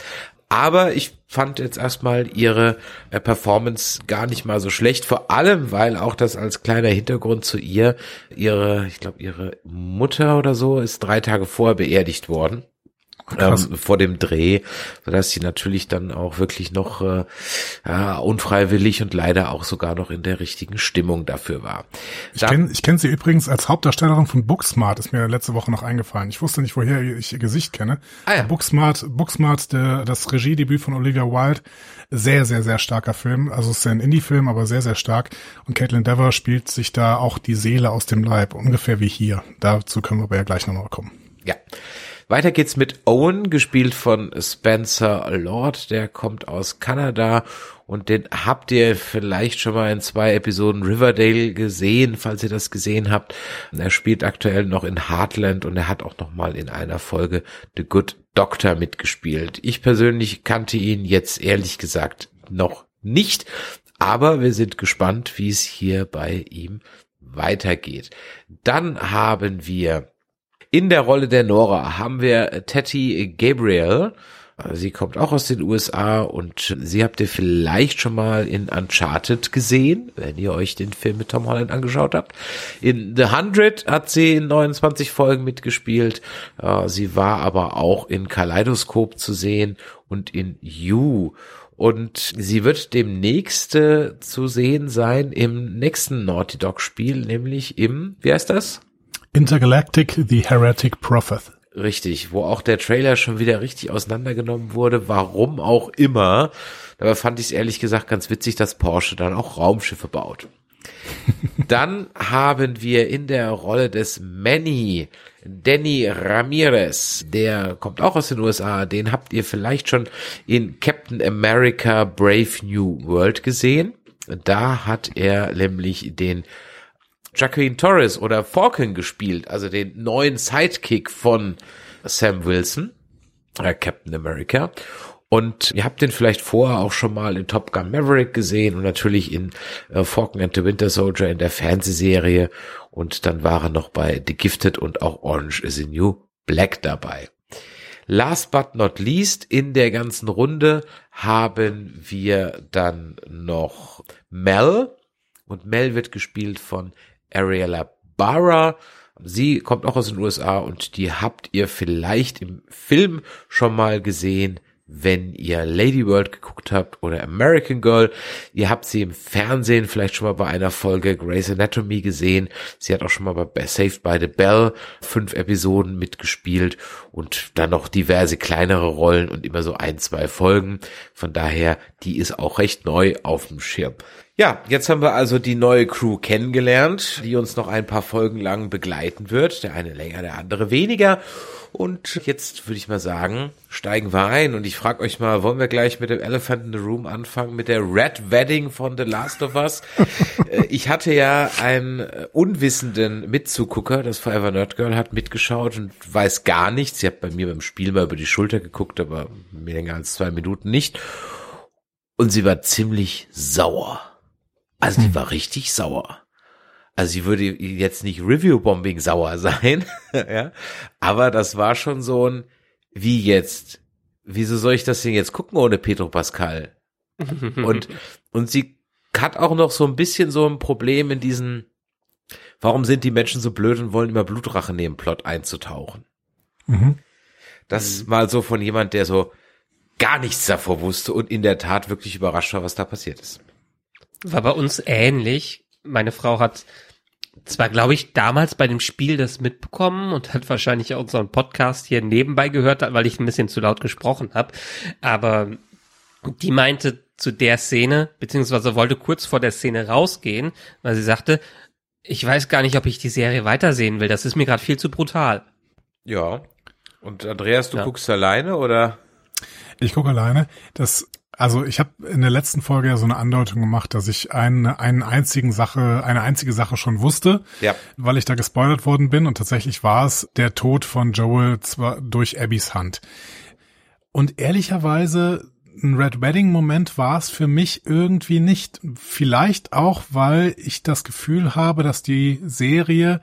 Aber ich fand jetzt erstmal ihre äh, Performance gar nicht mal so schlecht, vor allem, weil auch das als kleiner Hintergrund zu ihr, ihre, ich glaube, ihre Mutter oder so ist drei Tage vorher beerdigt worden. Ähm, vor dem Dreh, sodass sie natürlich dann auch wirklich noch äh, ja, unfreiwillig und leider auch sogar noch in der richtigen Stimmung dafür war. Ich kenne ich kenn sie übrigens als Hauptdarstellerin von Booksmart, ist mir letzte Woche noch eingefallen. Ich wusste nicht, woher ich ihr Gesicht kenne. Ah, ja. Booksmart, Booksmart, der, das Regiedebüt von Olivia Wilde, sehr, sehr, sehr starker Film. Also es ist ja ein Indie-Film, aber sehr, sehr stark. Und Kaitlyn Dever spielt sich da auch die Seele aus dem Leib, ungefähr wie hier. Dazu können wir aber ja gleich nochmal kommen. Ja. Weiter geht's mit Owen, gespielt von Spencer Lord, der kommt aus Kanada und den habt ihr vielleicht schon mal in zwei Episoden Riverdale gesehen, falls ihr das gesehen habt. Er spielt aktuell noch in Heartland und er hat auch noch mal in einer Folge The Good Doctor mitgespielt. Ich persönlich kannte ihn jetzt ehrlich gesagt noch nicht, aber wir sind gespannt, wie es hier bei ihm weitergeht. Dann haben wir in der Rolle der Nora haben wir Tati Gabriel. Sie kommt auch aus den U S A und sie habt ihr vielleicht schon mal in Uncharted gesehen, wenn ihr euch den Film mit Tom Holland angeschaut habt. In The Hundred hat sie in neunundzwanzig Folgen mitgespielt. Sie war aber auch in Kaleidoskop zu sehen und in You. Und sie wird demnächst äh, zu sehen sein im nächsten Naughty Dog Spiel, nämlich im, wie heißt das? Intergalactic, The Heretic Prophet. Richtig, wo auch der Trailer schon wieder richtig auseinandergenommen wurde, warum auch immer. Dabei fand ich es ehrlich gesagt ganz witzig, dass Porsche dann auch Raumschiffe baut. Dann haben wir in der Rolle des Manny Danny Ramirez, der kommt auch aus den U S A, den habt ihr vielleicht schon in Captain America Brave New World gesehen. Da hat er nämlich den Joaquin Torres oder Falcon gespielt, also den neuen Sidekick von Sam Wilson, äh, Captain America. Und ihr habt den vielleicht vorher auch schon mal in Top Gun Maverick gesehen und natürlich in äh, Falcon and the Winter Soldier in der Fernsehserie. Und dann war er noch bei The Gifted und auch Orange is the New Black dabei. Last but not least in der ganzen Runde haben wir dann noch Mel. Und Mel wird gespielt von Ariella Barra. Sie kommt auch aus den U S A und die habt ihr vielleicht im Film schon mal gesehen, wenn ihr Lady World geguckt habt oder American Girl. Ihr habt sie im Fernsehen vielleicht schon mal bei einer Folge Grey's Anatomy gesehen. Sie hat auch schon mal bei Saved by the Bell fünf Episoden mitgespielt und dann noch diverse kleinere Rollen und immer so ein, zwei Folgen. Von daher, die ist auch recht neu auf dem Schirm. Ja, jetzt haben wir also die neue Crew kennengelernt, die uns noch ein paar Folgen lang begleiten wird. Der eine länger, der andere weniger. Und jetzt würde ich mal sagen, steigen wir ein. Und ich frage euch mal, wollen wir gleich mit dem Elephant in the Room anfangen, mit der Red Wedding von The Last of Us? Ich hatte ja einen unwissenden Mitzugucker, das Forever Nerd Girl hat mitgeschaut und weiß gar nichts. Sie hat bei mir beim Spiel mal über die Schulter geguckt, aber mehr länger als zwei Minuten nicht. Und sie war ziemlich sauer. Also die war richtig sauer. Also sie würde jetzt nicht Review-Bombing sauer sein, ja, aber das war schon so ein, wie jetzt, wieso soll ich das denn jetzt gucken ohne Pedro Pascal? Und, und sie hat auch noch so ein bisschen so ein Problem in diesen, warum sind die Menschen so blöd und wollen immer Blutrache nehmen, Plot einzutauchen. Mhm. Das mal so von jemand, der so gar nichts davor wusste und in der Tat wirklich überrascht war, was da passiert ist. War bei uns ähnlich. Meine Frau hat zwar, glaube ich, damals bei dem Spiel das mitbekommen und hat wahrscheinlich auch unseren Podcast hier nebenbei gehört, weil ich ein bisschen zu laut gesprochen habe. Aber die meinte zu der Szene, beziehungsweise wollte kurz vor der Szene rausgehen, weil sie sagte, ich weiß gar nicht, ob ich die Serie weitersehen will. Das ist mir gerade viel zu brutal. Ja. Und Andreas, du ja. guckst alleine oder? Ich gucke alleine. Das Also ich habe in der letzten Folge ja so eine Andeutung gemacht, dass ich eine, einen einzigen Sache, eine einzige Sache schon wusste, ja. weil ich da gespoilert worden bin und tatsächlich war es der Tod von Joel zwar durch Abbys Hand. Und ehrlicherweise ein Red Wedding-Moment war es für mich irgendwie nicht. Vielleicht auch, weil ich das Gefühl habe, dass die Serie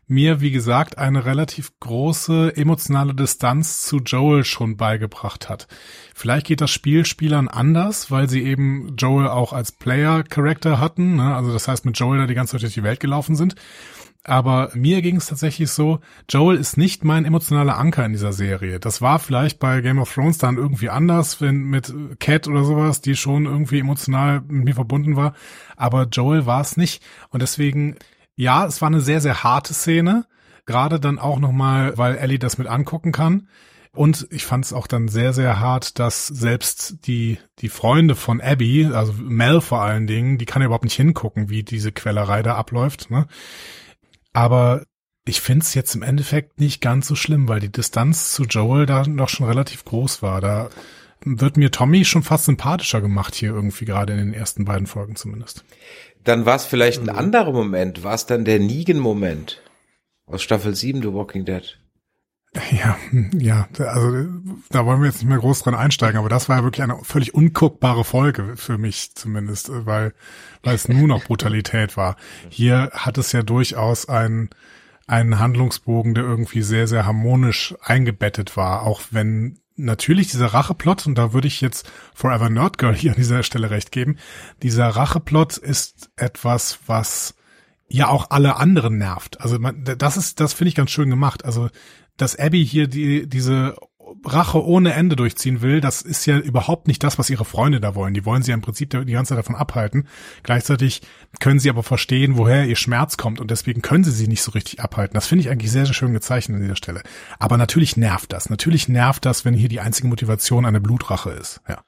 mir, wie gesagt, eine relativ große emotionale Distanz zu Joel schon beigebracht hat. Vielleicht geht das Spiel Spielern anders, weil sie eben Joel auch als Player-Character hatten, ne? Also das heißt, mit Joel da die ganze Zeit durch die Welt gelaufen sind. Aber mir ging es tatsächlich so, Joel ist nicht mein emotionaler Anker in dieser Serie. Das war vielleicht bei Game of Thrones dann irgendwie anders, wenn mit Cat oder sowas, die schon irgendwie emotional mit mir verbunden war. Aber Joel war es nicht. Und deswegen, ja, es war eine sehr, sehr harte Szene. Gerade dann auch nochmal, weil Ellie das mit angucken kann. Und ich fand es auch dann sehr, sehr hart, dass selbst die die Freunde von Abby, also Mel vor allen Dingen, die kann ja überhaupt nicht hingucken, wie diese Quälerei da abläuft, ne? Aber ich finde es jetzt im Endeffekt nicht ganz so schlimm, weil die Distanz zu Joel da noch schon relativ groß war. Da wird mir Tommy schon fast sympathischer gemacht hier irgendwie, gerade in den ersten beiden Folgen zumindest. Dann war es vielleicht ein anderer Moment. War es dann der Negan-Moment aus Staffel sieben, The Walking Dead? Ja, ja, also da wollen wir jetzt nicht mehr groß dran einsteigen, aber das war ja wirklich eine völlig unguckbare Folge für mich zumindest, weil weil es nur noch Brutalität war. Hier hat es ja durchaus einen einen Handlungsbogen, der irgendwie sehr, sehr harmonisch eingebettet war, auch wenn natürlich dieser Racheplot, und da würde ich jetzt Forever Nerd Girl hier an dieser Stelle recht geben, dieser Racheplot ist etwas, was ja auch alle anderen nervt. Also man, das ist, das finde ich ganz schön gemacht. Also dass Abby hier die diese Rache ohne Ende durchziehen will, das ist ja überhaupt nicht das, was ihre Freunde da wollen. Die wollen sie ja im Prinzip die ganze Zeit davon abhalten. Gleichzeitig können sie aber verstehen, woher ihr Schmerz kommt und deswegen können sie sie nicht so richtig abhalten. Das finde ich eigentlich sehr, sehr schön gezeichnet an dieser Stelle. Aber natürlich nervt das. Natürlich nervt das, wenn hier die einzige Motivation eine Blutrache ist. Ja.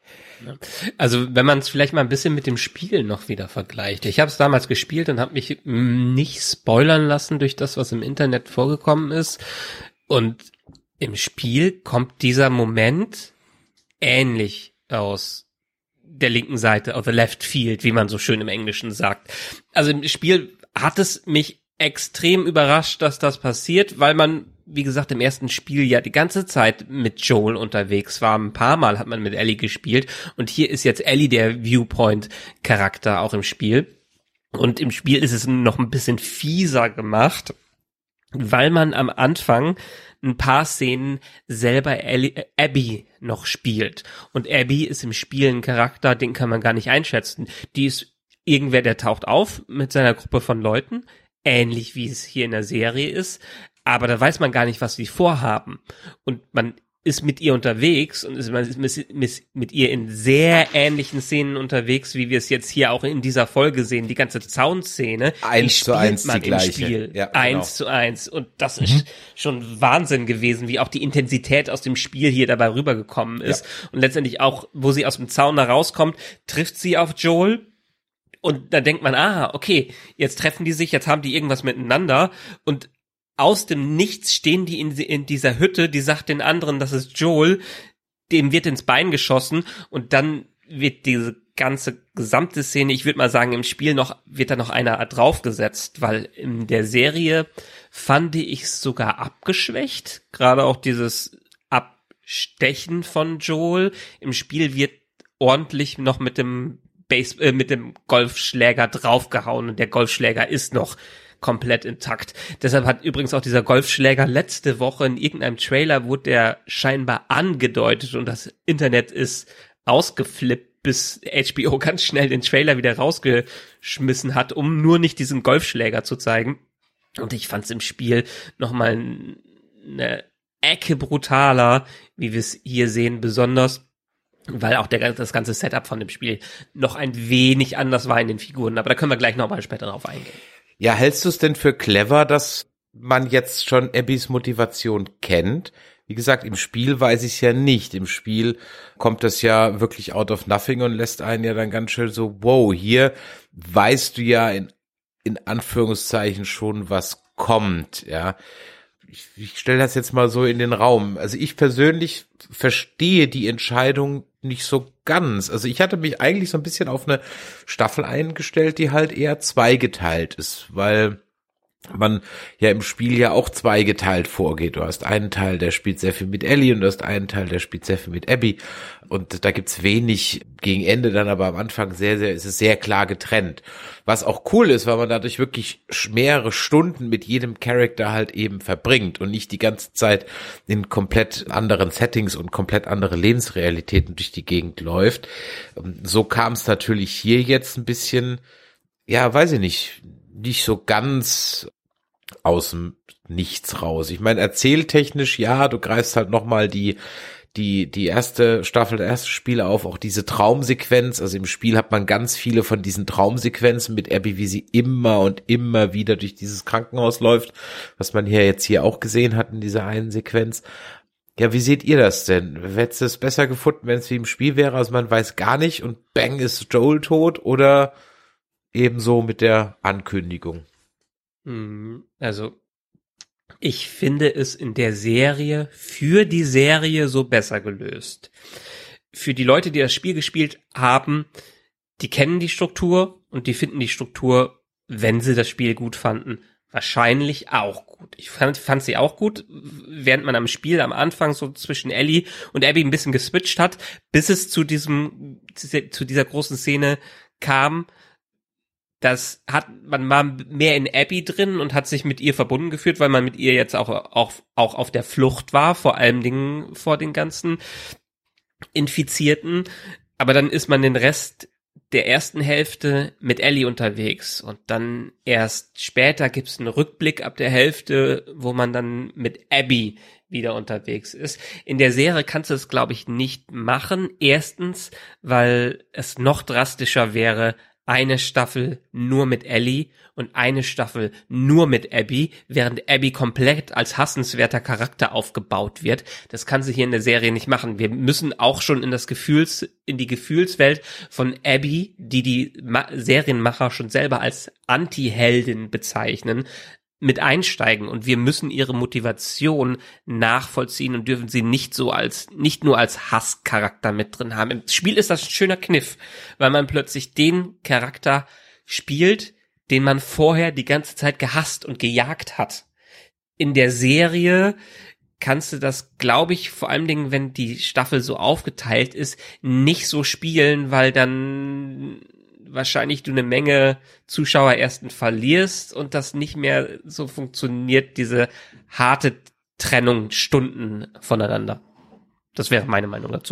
Also wenn man es vielleicht mal ein bisschen mit dem Spiel noch wieder vergleicht. Ich habe es damals gespielt und habe mich nicht spoilern lassen durch das, was im Internet vorgekommen ist. Und im Spiel kommt dieser Moment ähnlich aus der linken Seite, auf the left field, wie man so schön im Englischen sagt. Also im Spiel hat es mich extrem überrascht, dass das passiert, weil man, wie gesagt, im ersten Spiel ja die ganze Zeit mit Joel unterwegs war. Ein paar Mal hat man mit Ellie gespielt und hier ist jetzt Ellie der Viewpoint-Charakter auch im Spiel. Und im Spiel ist es noch ein bisschen fieser gemacht, weil man am Anfang ein paar Szenen selber Ellie, äh, Abby noch spielt. Und Abby ist im Spiel ein Charakter, den kann man gar nicht einschätzen. Die ist irgendwer, der taucht auf mit seiner Gruppe von Leuten, ähnlich wie es hier in der Serie ist, aber da weiß man gar nicht, was sie vorhaben. Und man ist mit ihr unterwegs und ist mit, mit ihr in sehr ähnlichen Szenen unterwegs, wie wir es jetzt hier auch in dieser Folge sehen. Die ganze Zaunszene, eins zu eins man die im gleiche. Spiel. Ja, genau. Eins zu eins. Und das ist mhm. schon Wahnsinn gewesen, wie auch die Intensität aus dem Spiel hier dabei rübergekommen ist. Ja. Und letztendlich auch, wo sie aus dem Zaun da rauskommt, trifft sie auf Joel. Und dann denkt man, ah, okay, jetzt treffen die sich, jetzt haben die irgendwas miteinander. Und aus dem Nichts stehen die in, in dieser Hütte, die sagt den anderen, das ist Joel, dem wird ins Bein geschossen und dann wird diese ganze gesamte Szene, ich würde mal sagen, im Spiel noch, wird da noch einer draufgesetzt, weil in der Serie fand ich es sogar abgeschwächt, gerade auch dieses Abstechen von Joel. Im Spiel wird ordentlich noch mit dem Base, äh, mit dem Golfschläger draufgehauen und der Golfschläger ist noch komplett intakt. Deshalb hat übrigens auch dieser Golfschläger letzte Woche in irgendeinem Trailer wurde der scheinbar angedeutet und das Internet ist ausgeflippt, bis H B O ganz schnell den Trailer wieder rausgeschmissen hat, um nur nicht diesen Golfschläger zu zeigen. Und ich fand es im Spiel nochmal eine Ecke brutaler, wie wir es hier sehen, besonders weil auch der, das ganze Setup von dem Spiel noch ein wenig anders war in den Figuren. Aber da können wir gleich nochmal später drauf eingehen. Ja, hältst du es denn für clever, dass man jetzt schon Abbys Motivation kennt? Wie gesagt, im Spiel weiß ich es ja nicht. Im Spiel kommt das ja wirklich out of nothing und lässt einen ja dann ganz schön so, wow, hier weißt du ja in, in Anführungszeichen schon, was kommt, ja. Ich, ich stelle das jetzt mal so in den Raum. Also ich persönlich verstehe die Entscheidung nicht so ganz. Also ich hatte mich eigentlich so ein bisschen auf eine Staffel eingestellt, die halt eher zweigeteilt ist, weil man ja im Spiel ja auch zweigeteilt vorgeht. Du hast einen Teil, der spielt sehr viel mit Ellie und du hast einen Teil, der spielt sehr viel mit Abby. Und da gibt's wenig gegen Ende, dann aber am Anfang sehr, sehr, ist es sehr klar getrennt. Was auch cool ist, weil man dadurch wirklich mehrere Stunden mit jedem Charakter halt eben verbringt und nicht die ganze Zeit in komplett anderen Settings und komplett andere Lebensrealitäten durch die Gegend läuft. So kam es natürlich hier jetzt ein bisschen, ja, weiß ich nicht, nicht so ganz aus dem Nichts raus. Ich meine, erzähltechnisch, ja, du greifst halt nochmal die die die erste Staffel, der erste Spiel auf, auch diese Traumsequenz. Also im Spiel hat man ganz viele von diesen Traumsequenzen mit Abby, wie sie immer und immer wieder durch dieses Krankenhaus läuft, was man hier jetzt hier auch gesehen hat in dieser einen Sequenz. Ja, wie seht ihr das denn? Hättest du es besser gefunden, wenn es wie im Spiel wäre, also man weiß gar nicht und bang ist Joel tot, oder ebenso mit der Ankündigung? Also ich finde es in der Serie für die Serie so besser gelöst. Für die Leute, die das Spiel gespielt haben, die kennen die Struktur und die finden die Struktur, wenn sie das Spiel gut fanden, wahrscheinlich auch gut. Ich fand, fand sie auch gut, während man am Spiel am Anfang so zwischen Ellie und Abby ein bisschen geswitcht hat, bis es zu diesem, zu dieser großen Szene kam. Das hat, man war mehr in Abby drin und hat sich mit ihr verbunden gefühlt, weil man mit ihr jetzt auch, auch, auch auf der Flucht war, vor allen Dingen vor den ganzen Infizierten. Aber dann ist man den Rest der ersten Hälfte mit Ellie unterwegs und dann erst später gibt's einen Rückblick ab der Hälfte, wo man dann mit Abby wieder unterwegs ist. In der Serie kannst du es, glaube ich, nicht machen. Erstens, weil es noch drastischer wäre, eine Staffel nur mit Ellie und eine Staffel nur mit Abby, während Abby komplett als hassenswerter Charakter aufgebaut wird. Das kann sie hier in der Serie nicht machen. Wir müssen auch schon in das Gefühls, in die Gefühlswelt von Abby, die die Ma- Serienmacher schon selber als Anti-Heldin bezeichnen, mit einsteigen, und wir müssen ihre Motivation nachvollziehen und dürfen sie nicht so als, nicht nur als Hasscharakter mit drin haben. Im Spiel ist das ein schöner Kniff, weil man plötzlich den Charakter spielt, den man vorher die ganze Zeit gehasst und gejagt hat. In der Serie kannst du das, glaube ich, vor allen Dingen, wenn die Staffel so aufgeteilt ist, nicht so spielen, weil dann wahrscheinlich du eine Menge Zuschauer erstens verlierst und das nicht mehr so funktioniert, diese harte Trennung Stunden voneinander. Das wäre meine Meinung dazu.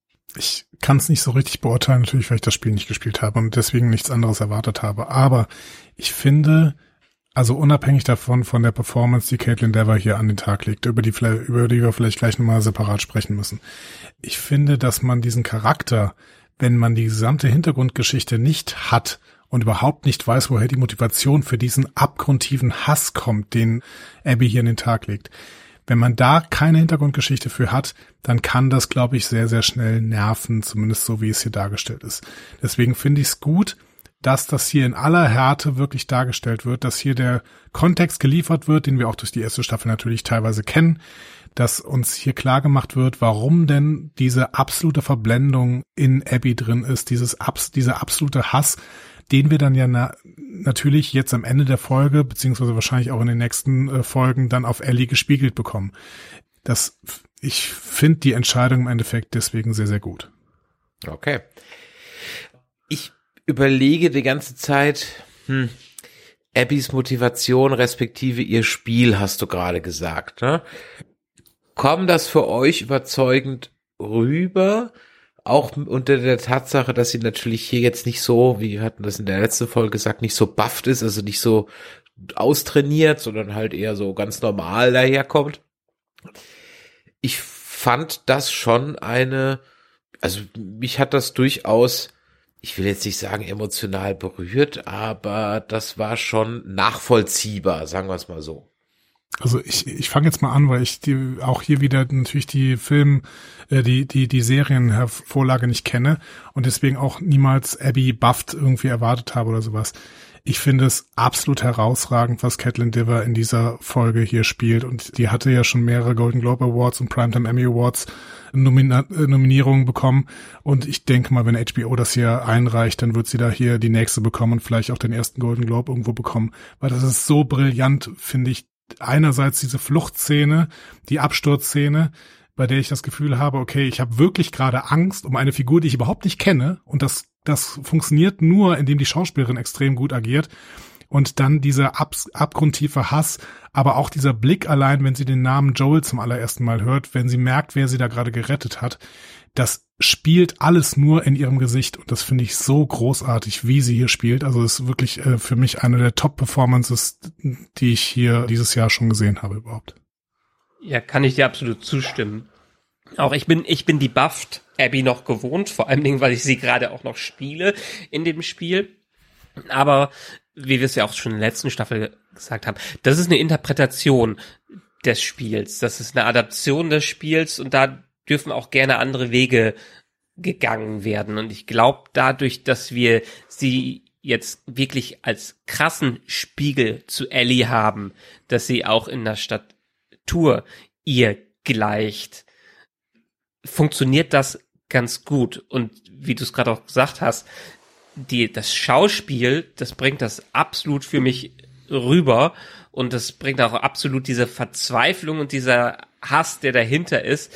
Ich kann es nicht so richtig beurteilen, natürlich, weil ich das Spiel nicht gespielt habe und deswegen nichts anderes erwartet habe. Aber ich finde, also unabhängig davon, von der Performance, die Caitlin Dever hier an den Tag legt, über die, über die wir vielleicht gleich nochmal separat sprechen müssen. Ich finde, dass man diesen Charakter, wenn man die gesamte Hintergrundgeschichte nicht hat und überhaupt nicht weiß, woher die Motivation für diesen abgrundtiefen Hass kommt, den Abby hier an den Tag legt. Wenn man da keine Hintergrundgeschichte für hat, dann kann das, glaube ich, sehr, sehr schnell nerven, zumindest so, wie es hier dargestellt ist. Deswegen finde ich es gut, dass das hier in aller Härte wirklich dargestellt wird, dass hier der Kontext geliefert wird, den wir auch durch die erste Staffel natürlich teilweise kennen, dass uns hier klar gemacht wird, warum denn diese absolute Verblendung in Abby drin ist, dieses dieser absolute Hass, den wir dann ja na, natürlich jetzt am Ende der Folge, beziehungsweise wahrscheinlich auch in den nächsten äh, Folgen dann auf Ellie gespiegelt bekommen. Das, ich finde die Entscheidung im Endeffekt deswegen sehr, sehr gut. Okay. Ich überlege die ganze Zeit, hm, Abbys Motivation respektive ihr Spiel, hast du gerade gesagt, ne? Kommt das für euch überzeugend rüber? Auch unter der Tatsache, dass sie natürlich hier jetzt nicht so, wie wir hatten das in der letzten Folge gesagt, nicht so bufft ist, also nicht so austrainiert, sondern halt eher so ganz normal daherkommt. Ich fand das schon eine, also mich hat das durchaus, ich will jetzt nicht sagen emotional berührt, aber das war schon nachvollziehbar, sagen wir es mal so. Also ich ich fange jetzt mal an, weil ich die auch hier wieder natürlich die Film, äh, die die die Serienvorlage nicht kenne und deswegen auch niemals Abby bufft irgendwie erwartet habe oder sowas. Ich finde es absolut herausragend, was Caitlin Diver in dieser Folge hier spielt. Und die hatte ja schon mehrere Golden Globe Awards und Primetime Emmy Awards Nomina- Nominierungen bekommen. Und ich denke mal, wenn H B O das hier einreicht, dann wird sie da hier die nächste bekommen und vielleicht auch den ersten Golden Globe irgendwo bekommen. Weil das ist so brillant, finde ich. Einerseits diese Fluchtszene, die Absturzszene, bei der ich das Gefühl habe, okay, ich habe wirklich gerade Angst um eine Figur, die ich überhaupt nicht kenne. Und das, das funktioniert nur, indem die Schauspielerin extrem gut agiert. Und dann dieser ab, abgrundtiefe Hass, aber auch dieser Blick allein, wenn sie den Namen Joel zum allerersten Mal hört, wenn sie merkt, wer sie da gerade gerettet hat, das spielt alles nur in ihrem Gesicht. Und das finde ich so großartig, wie sie hier spielt. Also es ist wirklich äh, für mich eine der Top-Performances, die ich hier dieses Jahr schon gesehen habe überhaupt. Ja, kann ich dir absolut zustimmen. Auch ich bin, ich bin die Buffed Abby noch gewohnt, vor allen Dingen, weil ich sie gerade auch noch spiele in dem Spiel. Aber wie wir es ja auch schon in der letzten Staffel gesagt haben, das ist eine Interpretation des Spiels. Das ist eine Adaption des Spiels und da dürfen auch gerne andere Wege gegangen werden. Und ich glaube, dadurch, dass wir sie jetzt wirklich als krassen Spiegel zu Ellie haben, dass sie auch in der Statur ihr gleicht, funktioniert das ganz gut. Und wie du es gerade auch gesagt hast, die, das Schauspiel, das bringt das absolut für mich rüber und das bringt auch absolut diese Verzweiflung und dieser Hass, der dahinter ist,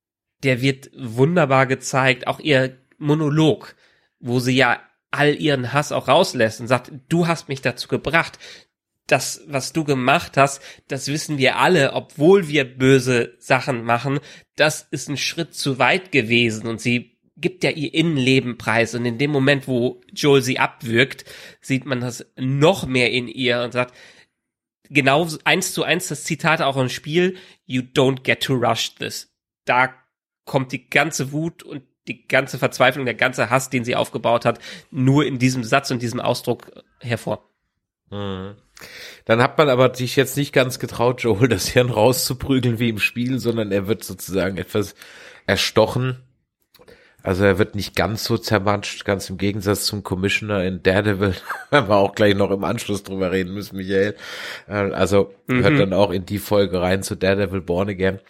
der wird wunderbar gezeigt. Auch ihr Monolog, wo sie ja all ihren Hass auch rauslässt und sagt, du hast mich dazu gebracht. Das, was du gemacht hast, das wissen wir alle, obwohl wir böse Sachen machen, das ist ein Schritt zu weit gewesen und sie gibt ja ihr Innenleben preis und in dem Moment, wo Joel sie abwürgt, sieht man das noch mehr in ihr und sagt, genau eins zu eins das Zitat auch im Spiel, you don't get to rush this. Da kommt die ganze Wut und die ganze Verzweiflung, der ganze Hass, den sie aufgebaut hat, nur in diesem Satz und diesem Ausdruck hervor. Mhm. Dann hat man aber sich jetzt nicht ganz getraut, Joel das Hirn rauszuprügeln wie im Spiel, sondern er wird sozusagen etwas erstochen. Also er wird nicht ganz so zermatscht, ganz im Gegensatz zum Commissioner in Daredevil, werden wir auch gleich noch im Anschluss drüber reden müssen, Michael. Also mhm. hört dann auch in die Folge rein zu Daredevil Born Again.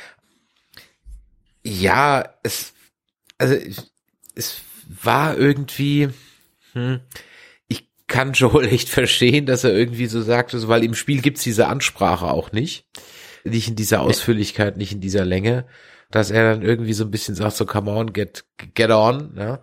Ja, es, also es war irgendwie, hm, ich kann Joel echt verstehen, dass er irgendwie so sagt, also, weil im Spiel gibt's diese Ansprache auch nicht, nicht in dieser Ausführlichkeit, nicht in dieser Länge, dass er dann irgendwie so ein bisschen sagt, so come on, get, get on, ja.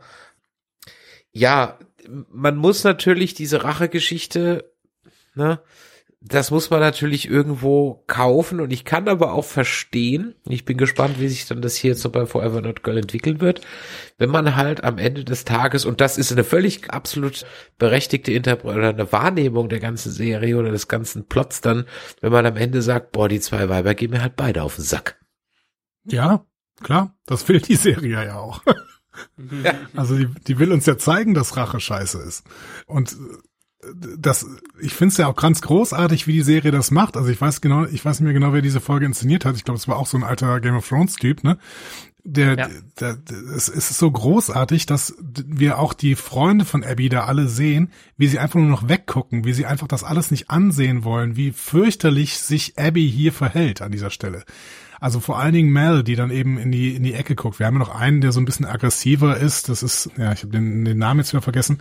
Ja, man muss natürlich diese Rachegeschichte, ne, das muss man natürlich irgendwo kaufen und ich kann aber auch verstehen, ich bin gespannt, wie sich dann das hier jetzt so bei Forever Not Girl entwickeln wird, wenn man halt am Ende des Tages, und das ist eine völlig absolut berechtigte Interpretation oder eine Wahrnehmung der ganzen Serie oder des ganzen Plots dann, wenn man am Ende sagt, boah, die zwei Weiber gehen mir halt beide auf den Sack. Ja, klar, das will die Serie ja auch. Ja. Also die, die will uns ja zeigen, dass Rache scheiße ist. Und das, ich finde es ja auch ganz großartig, wie die Serie das macht. Also ich weiß genau, ich weiß nicht mehr genau, wer diese Folge inszeniert hat. Ich glaube, es war auch so ein alter Game of Thrones Typ, ne? Der, ja. der, der, es ist so großartig, dass wir auch die Freunde von Abby da alle sehen, wie sie einfach nur noch weggucken, wie sie einfach das alles nicht ansehen wollen, wie fürchterlich sich Abby hier verhält an dieser Stelle. Also vor allen Dingen Mel, die dann eben in die in die Ecke guckt. Wir haben ja noch einen, der so ein bisschen aggressiver ist. Das ist, ja, ich habe den, den Namen jetzt wieder vergessen.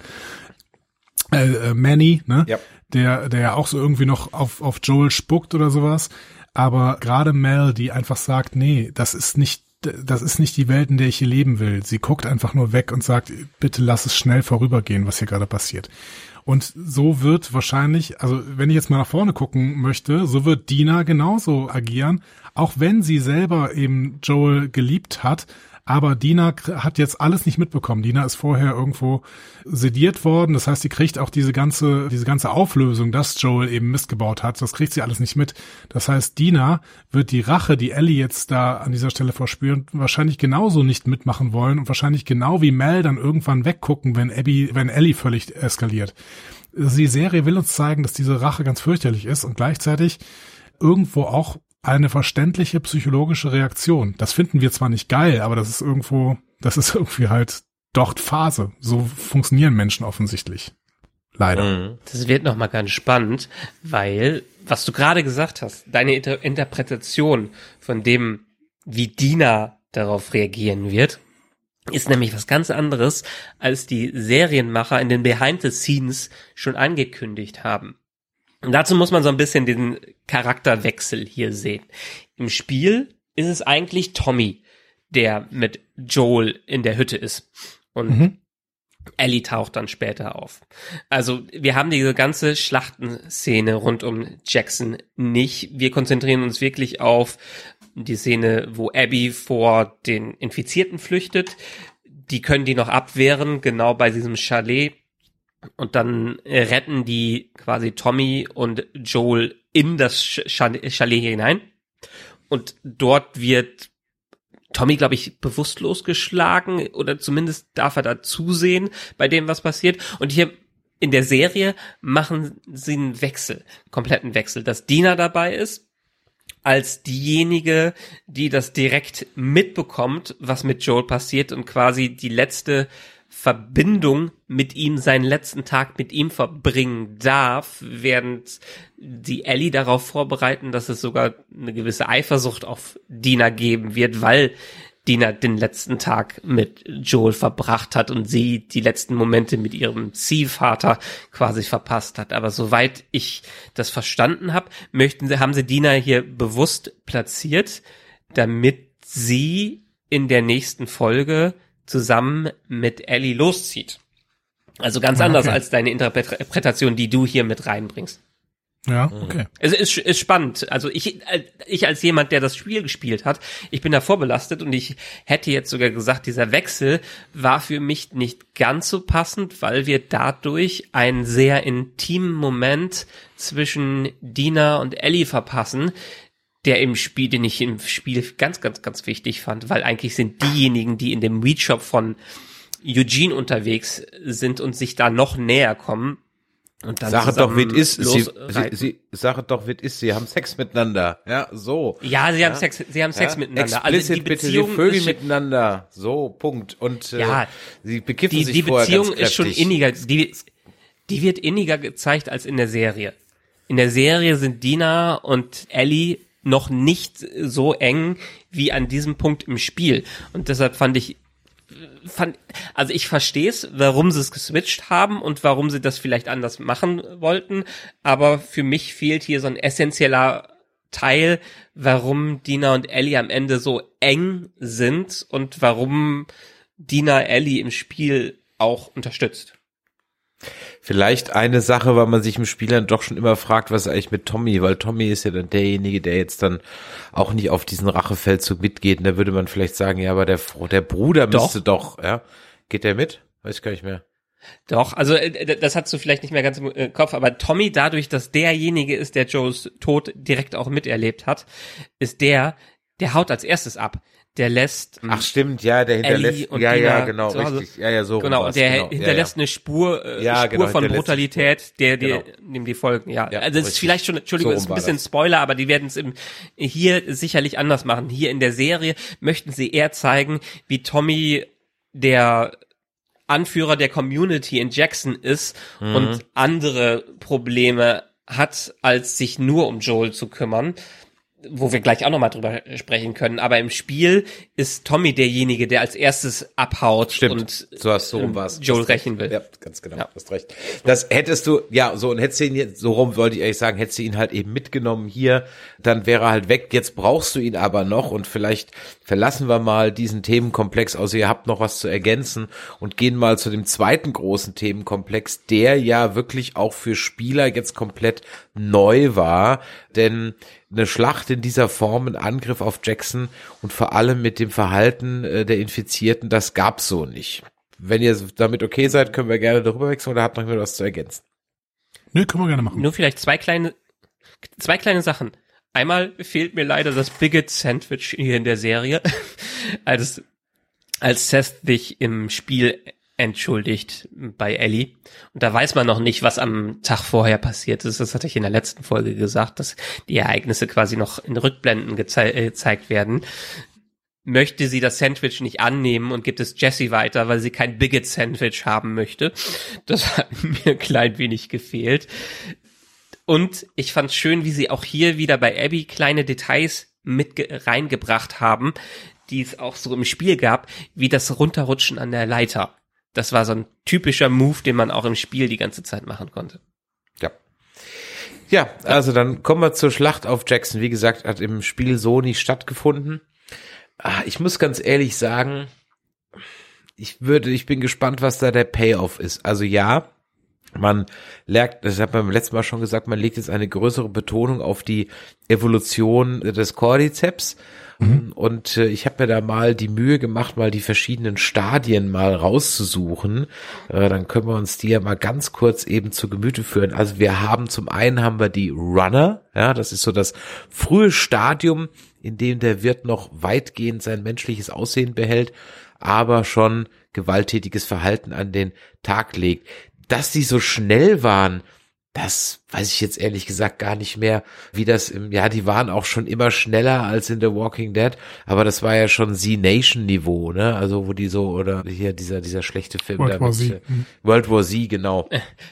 Äh, äh, Manny, ne? Ja. Der, der ja auch so irgendwie noch auf auf Joel spuckt oder sowas. Aber gerade Mel, die einfach sagt, nee, das ist nicht, das ist nicht die Welt, in der ich hier leben will. Sie guckt einfach nur weg und sagt, bitte lass es schnell vorübergehen, was hier gerade passiert. Und so wird wahrscheinlich, also wenn ich jetzt mal nach vorne gucken möchte, so wird Dina genauso agieren, auch wenn sie selber eben Joel geliebt hat. Aber Dina hat jetzt alles nicht mitbekommen. Dina ist vorher irgendwo sediert worden. Das heißt, sie kriegt auch diese ganze, diese ganze Auflösung, dass Joel eben Mist gebaut hat. Das kriegt sie alles nicht mit. Das heißt, Dina wird die Rache, die Ellie jetzt da an dieser Stelle verspürt, wahrscheinlich genauso nicht mitmachen wollen und wahrscheinlich genau wie Mel dann irgendwann weggucken, wenn Abby, wenn Ellie völlig eskaliert. Die Serie will uns zeigen, dass diese Rache ganz fürchterlich ist und gleichzeitig irgendwo auch eine verständliche psychologische Reaktion. Das finden wir zwar nicht geil, aber das ist irgendwo, das ist irgendwie halt dort Phase. So funktionieren Menschen offensichtlich. Leider. Das wird nochmal ganz spannend, weil, was du gerade gesagt hast, deine Inter- Interpretation von dem, wie Dina darauf reagieren wird, ist nämlich was ganz anderes, als die Serienmacher in den Behind the Scenes schon angekündigt haben. Und dazu muss man so ein bisschen den Charakterwechsel hier sehen. Im Spiel ist es eigentlich Tommy, der mit Joel in der Hütte ist. Und mhm. Ellie taucht dann später auf. Also wir haben diese ganze Schlachtenszene rund um Jackson nicht. Wir konzentrieren uns wirklich auf die Szene, wo Abby vor den Infizierten flüchtet. Die können die noch abwehren, genau bei diesem Chalet. Und dann retten die quasi Tommy und Joel in das Chalet hinein. Und dort wird Tommy, glaube ich, bewusstlos geschlagen oder zumindest darf er da zusehen bei dem, was passiert. Und hier in der Serie machen sie einen Wechsel, kompletten Wechsel, dass Dina dabei ist als diejenige, die das direkt mitbekommt, was mit Joel passiert und quasi die letzte Verbindung mit ihm, seinen letzten Tag mit ihm verbringen darf, während die Ellie darauf vorbereiten, dass es sogar eine gewisse Eifersucht auf Dina geben wird, weil Dina den letzten Tag mit Joel verbracht hat und sie die letzten Momente mit ihrem Ziehvater quasi verpasst hat. Aber soweit ich das verstanden habe, möchten sie, haben sie Dina hier bewusst platziert, damit sie in der nächsten Folge zusammen mit Ellie loszieht. Also ganz ah, okay. anders als deine Interpretation, die du hier mit reinbringst. Ja, okay. Es ist, ist spannend. Also ich, ich als jemand, der das Spiel gespielt hat, ich bin da vorbelastet und ich hätte jetzt sogar gesagt, dieser Wechsel war für mich nicht ganz so passend, weil wir dadurch einen sehr intimen Moment zwischen Dina und Ellie verpassen, der im Spiel, den ich im Spiel ganz, ganz, ganz wichtig fand, weil eigentlich sind diejenigen, die in dem Weed-Shop von Eugene unterwegs sind und sich da noch näher kommen. Und dann Sache doch, wie es ist. Sie, sie, sie, Sache doch, wie es ist. Sie haben Sex miteinander. Ja, so. Ja, sie ja. haben Sex, sie haben Sex ja. miteinander. Explicit also die bitte, Beziehung die Vögel ist, miteinander. So, Punkt. Und äh, ja, sie bekiffen die, sich die vorher Beziehung ganz kräftig. ist schon inniger. Die, die wird inniger gezeigt als in der Serie. In der Serie sind Dina und Ellie noch nicht so eng wie an diesem Punkt im Spiel. Und deshalb fand ich, fand, also ich verstehe es, warum sie es geswitcht haben und warum sie das vielleicht anders machen wollten. Aber für mich fehlt hier so ein essentieller Teil, warum Dina und Ellie am Ende so eng sind und warum Dina Ellie im Spiel auch unterstützt. Vielleicht eine Sache, weil man sich im Spiel dann doch schon immer fragt, was ist eigentlich mit Tommy, weil Tommy ist ja dann derjenige, der jetzt dann auch nicht auf diesen Rachefeldzug mitgeht. Und da würde man vielleicht sagen, ja, aber der, der Bruder doch. müsste doch, ja. Geht der mit? Weiß ich gar nicht mehr. Doch, also das hast du vielleicht nicht mehr ganz im Kopf, aber Tommy, dadurch, dass derjenige ist, der Joes Tod direkt auch miterlebt hat, ist der, der haut als erstes ab. Der lässt Ach stimmt, ja, der hinterlässt und ja, Dina ja, genau, richtig. Ja, ja, so genau, und der genau, hinterlässt ja, ja. eine Spur äh, ja, Spur genau, von Brutalität, Spur. der dir Genau. nimmt die Folgen, ja. Ja, also es ist vielleicht schon, Entschuldigung, so ist ein bisschen Spoiler, aber die werden es im hier sicherlich anders machen. Hier in der Serie möchten sie eher zeigen, wie Tommy der Anführer der Community in Jackson ist mhm. und andere Probleme hat, als sich nur um Joel zu kümmern, wo wir gleich auch nochmal drüber sprechen können. Aber im Spiel ist Tommy derjenige, der als erstes abhaut Stimmt. und so hast so rum was. Joel rächen will. Ja, ganz genau, ja. Hast recht. Das hättest du, ja, so, und hättest du ihn jetzt, so rum wollte ich ehrlich sagen, hättest du ihn halt eben mitgenommen hier, dann wäre er halt weg. Jetzt brauchst du ihn aber noch und vielleicht verlassen wir mal diesen Themenkomplex, außer ihr habt noch was zu ergänzen und gehen mal zu dem zweiten großen Themenkomplex, der ja wirklich auch für Spieler jetzt komplett neu war, denn eine Schlacht in dieser Form, ein Angriff auf Jackson und vor allem mit dem Verhalten äh, der Infizierten, das gab's so nicht. Wenn ihr damit okay seid, können wir gerne darüber wechseln oder habt noch was zu ergänzen? Nö, können wir gerne machen. Nur vielleicht zwei kleine, zwei kleine Sachen. Einmal fehlt mir leider das Bigot Sandwich hier in der Serie, als, als Seth sich im Spiel entschuldigt bei Ellie. Und da weiß man noch nicht, was am Tag vorher passiert ist. Das hatte ich in der letzten Folge gesagt, dass die Ereignisse quasi noch in Rückblenden geze- äh, gezeigt werden. möchte sie das Sandwich nicht annehmen und gibt es Jessie weiter, weil sie kein Bigot-Sandwich haben möchte. Das hat mir ein klein wenig gefehlt. Und ich fand's schön, wie sie auch hier wieder bei Abby kleine Details mit reingebracht haben, die es auch so im Spiel gab, wie das Runterrutschen an der Leiter. Das war so ein typischer Move, den man auch im Spiel die ganze Zeit machen konnte. Ja. Ja, also dann kommen wir zur Schlacht auf Jackson. Wie gesagt, hat im Spiel so nicht stattgefunden. Ich muss ganz ehrlich sagen, ich würde, ich bin gespannt, was da der Payoff ist. Also ja, man lernt, das hat man beim letzten Mal schon gesagt, man legt jetzt eine größere Betonung auf die Evolution des Cordyceps. Mhm. Und äh, ich habe mir da mal die Mühe gemacht, mal die verschiedenen Stadien mal rauszusuchen. Äh, dann können wir uns die ja mal ganz kurz eben zu Gemüte führen. Also wir haben zum einen haben wir die Runner, ja, das ist so das frühe Stadium, in dem der Wirt noch weitgehend sein menschliches Aussehen behält, aber schon gewalttätiges Verhalten an den Tag legt. Dass die so schnell waren, das weiß ich jetzt ehrlich gesagt gar nicht mehr, wie das im, ja, die waren auch schon immer schneller als in The Walking Dead, aber das war ja schon Z-Nation-Niveau, ne, also wo die so, oder hier dieser, dieser schlechte Film World da War mit, Z. World War Z, genau,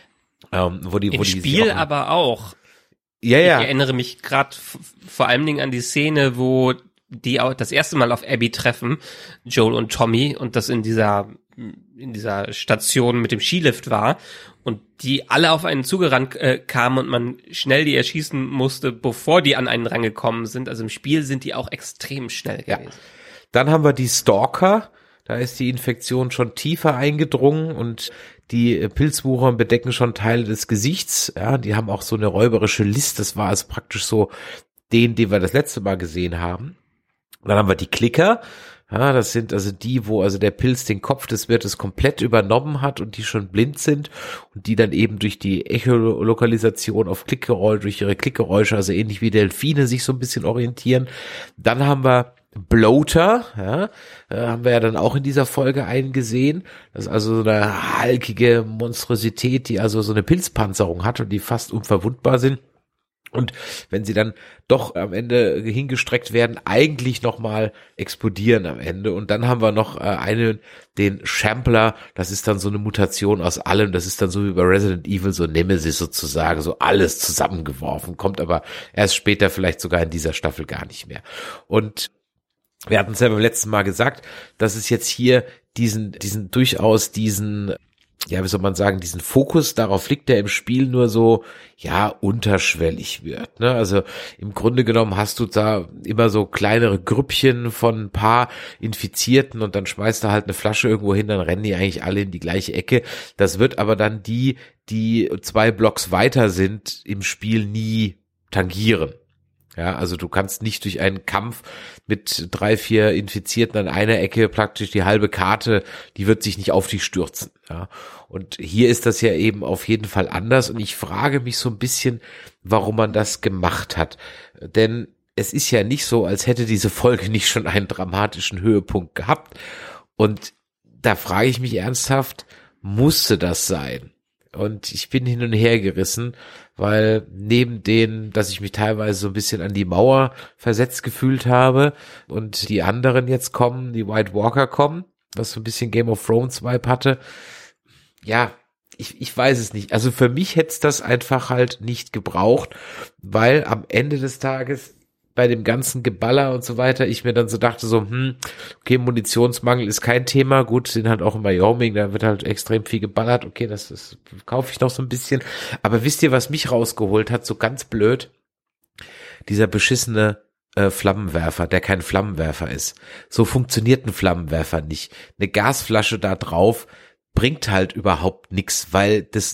ähm, wo die, wo Im die Spiel auch, aber auch. ja, ja. Ich erinnere mich gerade f- vor allen Dingen an die Szene, wo die auch das erste Mal auf Abby treffen, Joel und Tommy, und das in dieser in dieser Station mit dem Skilift war und die alle auf einen zugerannt äh, kamen und man schnell die erschießen musste, bevor die an einen rangekommen sind. Also im Spiel sind die auch extrem schnell gewesen. Ja. Dann haben wir die Stalker. Da ist die Infektion schon tiefer eingedrungen und die Pilzwucher bedecken schon Teile des Gesichts. Ja, die haben auch so eine räuberische List. Das war also praktisch so den, den wir das letzte Mal gesehen haben. Dann haben wir die Klicker. Ja, das sind also die, wo also der Pilz den Kopf des Wirtes komplett übernommen hat und die schon blind sind und die dann eben durch die Echolokalisation auf Klickgeräusche, durch ihre Klickgeräusche, also ähnlich wie Delfine, sich so ein bisschen orientieren. Dann haben wir Bloater, ja, äh, haben wir ja dann auch in dieser Folge einen gesehen. Das ist also so eine halkige Monstrosität, die also so eine Pilzpanzerung hat und die fast unverwundbar sind. Und wenn sie dann doch am Ende hingestreckt werden, eigentlich nochmal explodieren am Ende. Und dann haben wir noch äh, einen, den Shambler, das ist dann so eine Mutation aus allem, das ist dann so wie bei Resident Evil, so Nemesis sozusagen, so alles zusammengeworfen, kommt aber erst später vielleicht sogar in dieser Staffel gar nicht mehr. Und wir hatten es ja beim letzten Mal gesagt, dass es jetzt hier diesen, diesen, durchaus diesen, ja, wie soll man sagen, diesen Fokus darauf liegt, der im Spiel nur so, ja, unterschwellig wird, ne? Also im Grunde genommen hast du da immer so kleinere Grüppchen von ein paar Infizierten und dann schmeißt du halt eine Flasche irgendwo hin, dann rennen die eigentlich alle in die gleiche Ecke. Das wird aber dann die, die zwei Blocks weiter sind, im Spiel nie tangieren. Ja, also du kannst nicht durch einen Kampf mit drei, vier Infizierten an einer Ecke praktisch die halbe Karte, die wird sich nicht auf dich stürzen. Ja, und hier ist das ja eben auf jeden Fall anders und ich frage mich so ein bisschen, warum man das gemacht hat. Denn es ist ja nicht so, als hätte diese Folge nicht schon einen dramatischen Höhepunkt gehabt. Und da frage ich mich ernsthaft, musste das sein? Und ich bin hin und her gerissen, weil neben denen, dass ich mich teilweise so ein bisschen an die Mauer versetzt gefühlt habe und die anderen jetzt kommen, die White Walker kommen, was so ein bisschen Game of Thrones Vibe hatte, ja, ich, ich weiß es nicht. Also für mich hätte es das einfach halt nicht gebraucht, weil am Ende des Tages bei dem ganzen Geballer und so weiter, ich mir dann so dachte so, hm, okay, Munitionsmangel ist kein Thema, gut, sind halt auch in Wyoming, da wird halt extrem viel geballert, okay, das, das kaufe ich noch so ein bisschen, aber wisst ihr, was mich rausgeholt hat, so ganz blöd, dieser beschissene äh, Flammenwerfer, der kein Flammenwerfer ist. So funktioniert ein Flammenwerfer nicht. Eine Gasflasche da drauf bringt halt überhaupt nichts, weil das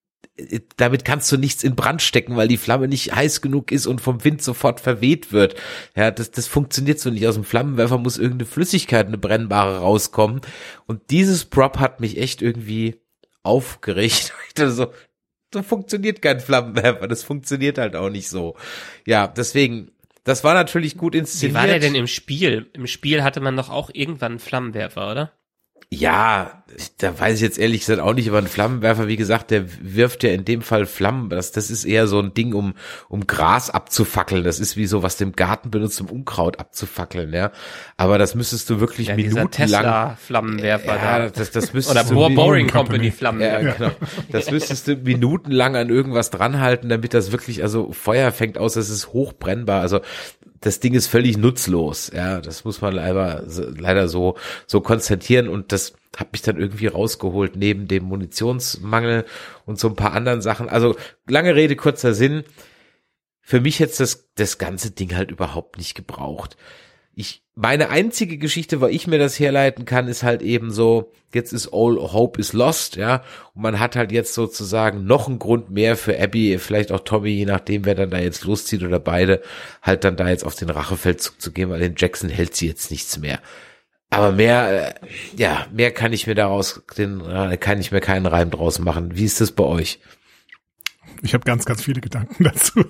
damit kannst du nichts in Brand stecken, weil die Flamme nicht heiß genug ist und vom Wind sofort verweht wird. Ja, das, das funktioniert so nicht. Aus dem Flammenwerfer muss irgendeine Flüssigkeit, eine brennbare rauskommen. Und dieses Prop hat mich echt irgendwie aufgeregt. Ich dachte so, so funktioniert kein Flammenwerfer. Das funktioniert halt auch nicht so. Ja, deswegen, das war natürlich gut inszeniert. Wie war der denn im Spiel? Im Spiel hatte man doch auch irgendwann einen Flammenwerfer, oder? Ja, da weiß ich jetzt ehrlich gesagt auch nicht, aber ein Flammenwerfer, wie gesagt, der wirft ja in dem Fall Flammen. Das, das ist eher so ein Ding, um um Gras abzufackeln. Das ist wie so, was du im Garten benutzt, um Unkraut abzufackeln, ja. Aber das müsstest du wirklich ja, minutenlang. Tesla-Flammenwerfer ja, da. Das, das müsstest Oder du Boring Company, Company Flammenwerfer. Ja, genau. Das müsstest du minutenlang an irgendwas dranhalten, damit das wirklich, also Feuer fängt aus, das ist hochbrennbar. Also das Ding ist völlig nutzlos, ja, das muss man leider, leider so, so konstatieren und das hat mich dann irgendwie rausgeholt, neben dem Munitionsmangel und so ein paar anderen Sachen. Also, lange Rede, kurzer Sinn. Für mich hätte das, das ganze Ding halt überhaupt nicht gebraucht. Ich, meine einzige Geschichte, wo ich mir das herleiten kann, ist halt eben so, jetzt ist all hope is lost, ja, und man hat halt jetzt sozusagen noch einen Grund mehr für Abby, vielleicht auch Tommy, je nachdem, wer dann da jetzt loszieht oder beide, halt dann da jetzt auf den Rachefeldzug zu gehen, weil den Jackson hält sie jetzt nichts mehr. Aber mehr, äh, ja, mehr kann ich mir daraus, den, äh, kann ich mir keinen Reim draus machen. Wie ist das bei euch? Ich habe ganz, ganz viele Gedanken dazu.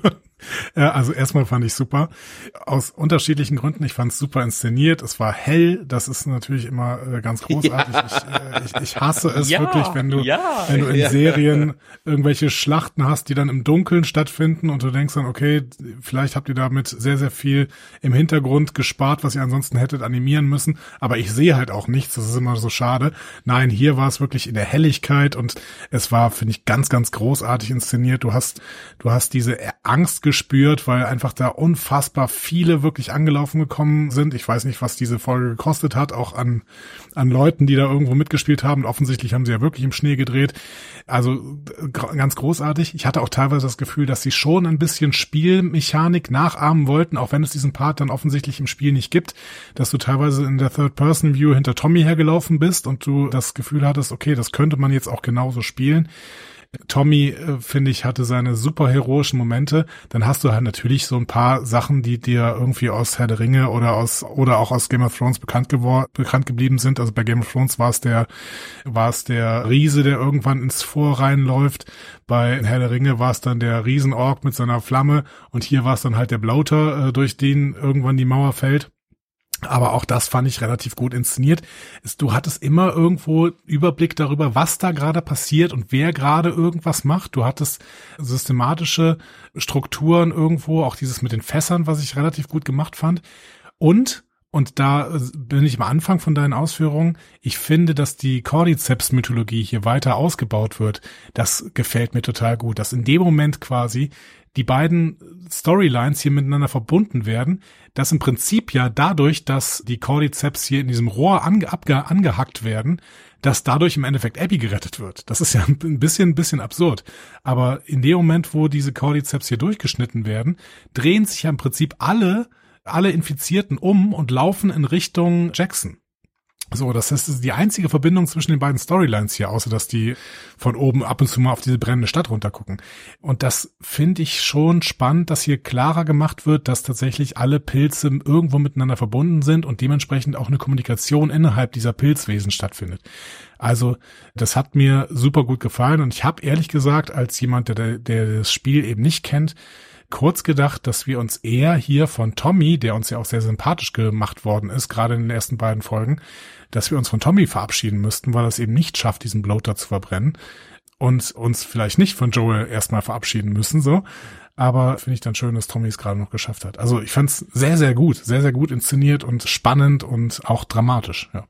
Also erstmal fand ich super. Aus unterschiedlichen Gründen. Ich fand es super inszeniert. Es war hell. Das ist natürlich immer äh, ganz großartig. Ja. Ich, äh, ich, ich hasse es ja, wirklich, wenn du, ja, wenn du in ja. Serien irgendwelche Schlachten hast, die dann im Dunkeln stattfinden und du denkst dann, okay, vielleicht habt ihr damit sehr, sehr viel im Hintergrund gespart, was ihr ansonsten hättet animieren müssen. Aber ich sehe halt auch nichts. Das ist immer so schade. Nein, hier war es wirklich in der Helligkeit und es war, finde ich, ganz, ganz großartig inszeniert. Du hast, du hast diese Angst gespürt, weil einfach da unfassbar viele wirklich angelaufen gekommen sind. Ich weiß nicht, was diese Folge gekostet hat, auch an an Leuten, die da irgendwo mitgespielt haben. Offensichtlich haben sie ja wirklich im Schnee gedreht. Also ganz großartig. Ich hatte auch teilweise das Gefühl, dass sie schon ein bisschen Spielmechanik nachahmen wollten, auch wenn es diesen Part dann offensichtlich im Spiel nicht gibt, dass du teilweise in der Third-Person-View hinter Tommy hergelaufen bist und du das Gefühl hattest, okay, das könnte man jetzt auch genauso spielen. Tommy, äh, finde ich, hatte seine super heroischen Momente. Dann hast du halt natürlich so ein paar Sachen, die dir irgendwie aus Herr der Ringe oder aus oder auch aus Game of Thrones bekannt geworden, bekannt geblieben sind. Also bei Game of Thrones war es der war es der Riese, der irgendwann ins Fort reinläuft. Bei Herr der Ringe war es dann der Riesenork mit seiner Flamme und hier war es dann halt der Bloater, äh, durch den irgendwann die Mauer fällt. Aber auch das fand ich relativ gut inszeniert. Du hattest immer irgendwo Überblick darüber, was da gerade passiert und wer gerade irgendwas macht. Du hattest systematische Strukturen irgendwo, auch dieses mit den Fässern, was ich relativ gut gemacht fand. Und, und da bin ich am Anfang von deinen Ausführungen, ich finde, dass die Cordyceps-Mythologie hier weiter ausgebaut wird. Das gefällt mir total gut, dass in dem Moment quasi die beiden Storylines hier miteinander verbunden werden, dass im Prinzip ja dadurch, dass die Cordyceps hier in diesem Rohr ange, abge, angehackt werden, dass dadurch im Endeffekt Abby gerettet wird. Das ist ja ein bisschen, ein bisschen absurd. Aber in dem Moment, wo diese Cordyceps hier durchgeschnitten werden, drehen sich ja im Prinzip alle, alle Infizierten um und laufen in Richtung Jackson. So, das heißt, die einzige Verbindung zwischen den beiden Storylines hier, außer dass die von oben ab und zu mal auf diese brennende Stadt runtergucken. Und das finde ich schon spannend, dass hier klarer gemacht wird, dass tatsächlich alle Pilze irgendwo miteinander verbunden sind und dementsprechend auch eine Kommunikation innerhalb dieser Pilzwesen stattfindet. Also das hat mir super gut gefallen und ich habe ehrlich gesagt, als jemand, der, der das Spiel eben nicht kennt, kurz gedacht, dass wir uns eher hier von Tommy, der uns ja auch sehr sympathisch gemacht worden ist, gerade in den ersten beiden Folgen, dass wir uns von Tommy verabschieden müssten, weil er es eben nicht schafft, diesen Bloater zu verbrennen und uns vielleicht nicht von Joel erstmal verabschieden müssen, so. Aber finde ich dann schön, dass Tommy es gerade noch geschafft hat. Also ich fand es sehr, sehr gut, sehr, sehr gut inszeniert und spannend und auch dramatisch, ja.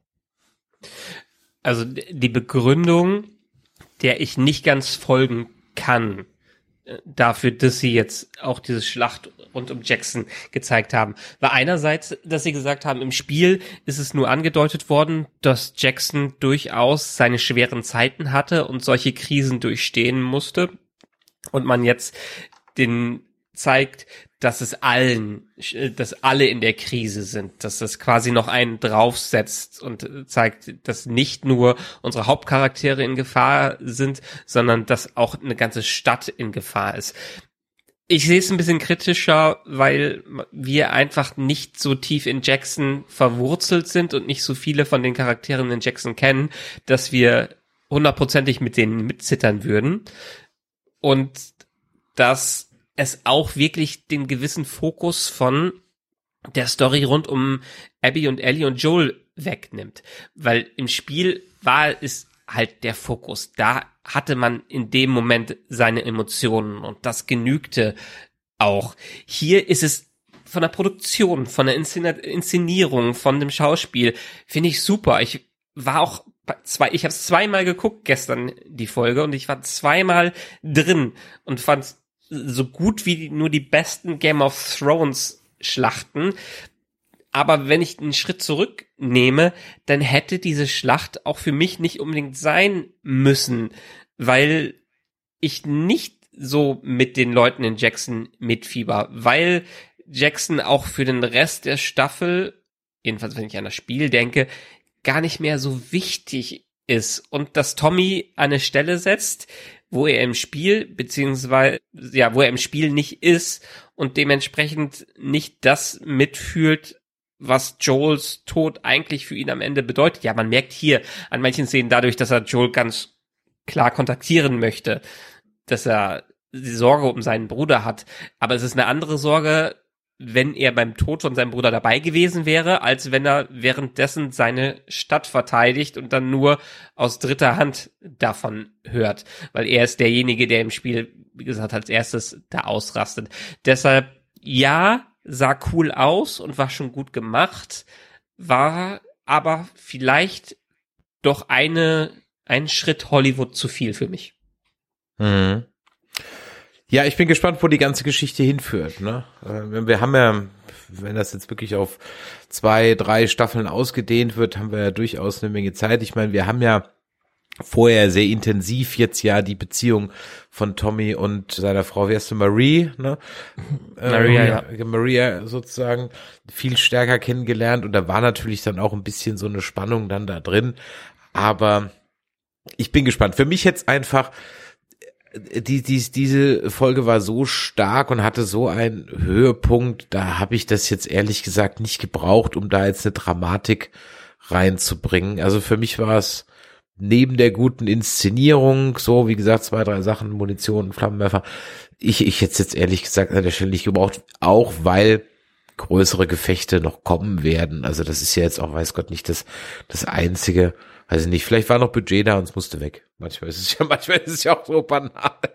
Also die Begründung, der ich nicht ganz folgen kann, dafür, dass sie jetzt auch diese Schlacht rund um Jackson gezeigt haben, war einerseits, dass sie gesagt haben, im Spiel ist es nur angedeutet worden, dass Jackson durchaus seine schweren Zeiten hatte und solche Krisen durchstehen musste und man jetzt den zeigt, dass es allen, dass alle in der Krise sind, dass das quasi noch einen draufsetzt und zeigt, dass nicht nur unsere Hauptcharaktere in Gefahr sind, sondern dass auch eine ganze Stadt in Gefahr ist. Ich sehe es ein bisschen kritischer, weil wir einfach nicht so tief in Jackson verwurzelt sind und nicht so viele von den Charakteren in Jackson kennen, dass wir hundertprozentig mit denen mitzittern würden. Und dass es auch wirklich den gewissen Fokus von der Story rund um Abby und Ellie und Joel wegnimmt. Weil im Spiel war es halt der Fokus. Da hatte man in dem Moment seine Emotionen und das genügte auch. Hier ist es von der Produktion, von der Inszenierung, von dem Schauspiel, finde ich super. Ich war auch zwei, ich habe es zweimal geguckt gestern, die Folge, und ich war zweimal drin und fand so gut wie nur die besten Game of Thrones Schlachten. Aber wenn ich einen Schritt zurücknehme, dann hätte diese Schlacht auch für mich nicht unbedingt sein müssen, weil ich nicht so mit den Leuten in Jackson mitfieber, weil Jackson auch für den Rest der Staffel, jedenfalls wenn ich an das Spiel denke, gar nicht mehr so wichtig ist und dass Tommy eine Stelle setzt, wo er im Spiel, beziehungsweise, ja, wo er im Spiel nicht ist und dementsprechend nicht das mitfühlt, was Joels Tod eigentlich für ihn am Ende bedeutet. Ja, man merkt hier an manchen Szenen dadurch, dass er Joel ganz klar kontaktieren möchte, dass er die Sorge um seinen Bruder hat. Aber es ist eine andere Sorge, wenn er beim Tod von seinem Bruder dabei gewesen wäre, als wenn er währenddessen seine Stadt verteidigt und dann nur aus dritter Hand davon hört. Weil er ist derjenige, der im Spiel, wie gesagt, als erstes da ausrastet. Deshalb, ja, sah cool aus und war schon gut gemacht, war aber vielleicht doch eine, ein Schritt Hollywood zu viel für mich. Mhm. Ja, ich bin gespannt, wo die ganze Geschichte hinführt, ne? Wir haben ja, wenn das jetzt wirklich auf zwei, drei Staffeln ausgedehnt wird, haben wir ja durchaus eine Menge Zeit. Ich meine, wir haben ja vorher sehr intensiv jetzt ja die Beziehung von Tommy und seiner Frau, wie heißt du, Marie, ne? Maria, äh, ja. Maria sozusagen viel stärker kennengelernt und da war natürlich dann auch ein bisschen so eine Spannung dann da drin, aber ich bin gespannt. Für mich jetzt einfach Die, die, diese Folge war so stark und hatte so einen Höhepunkt, da habe ich das jetzt ehrlich gesagt nicht gebraucht, um da jetzt eine Dramatik reinzubringen. Also für mich war es neben der guten Inszenierung, so wie gesagt, zwei, drei Sachen, Munition, Flammenwerfer, ich, ich hätte es jetzt ehrlich gesagt an der Stelle nicht gebraucht, auch weil größere Gefechte noch kommen werden. Also das ist ja jetzt auch, weiß Gott, nicht das, das einzige. Also nicht, vielleicht war noch Budget da und es musste weg. Manchmal ist es ja, manchmal ist es ja auch so banal.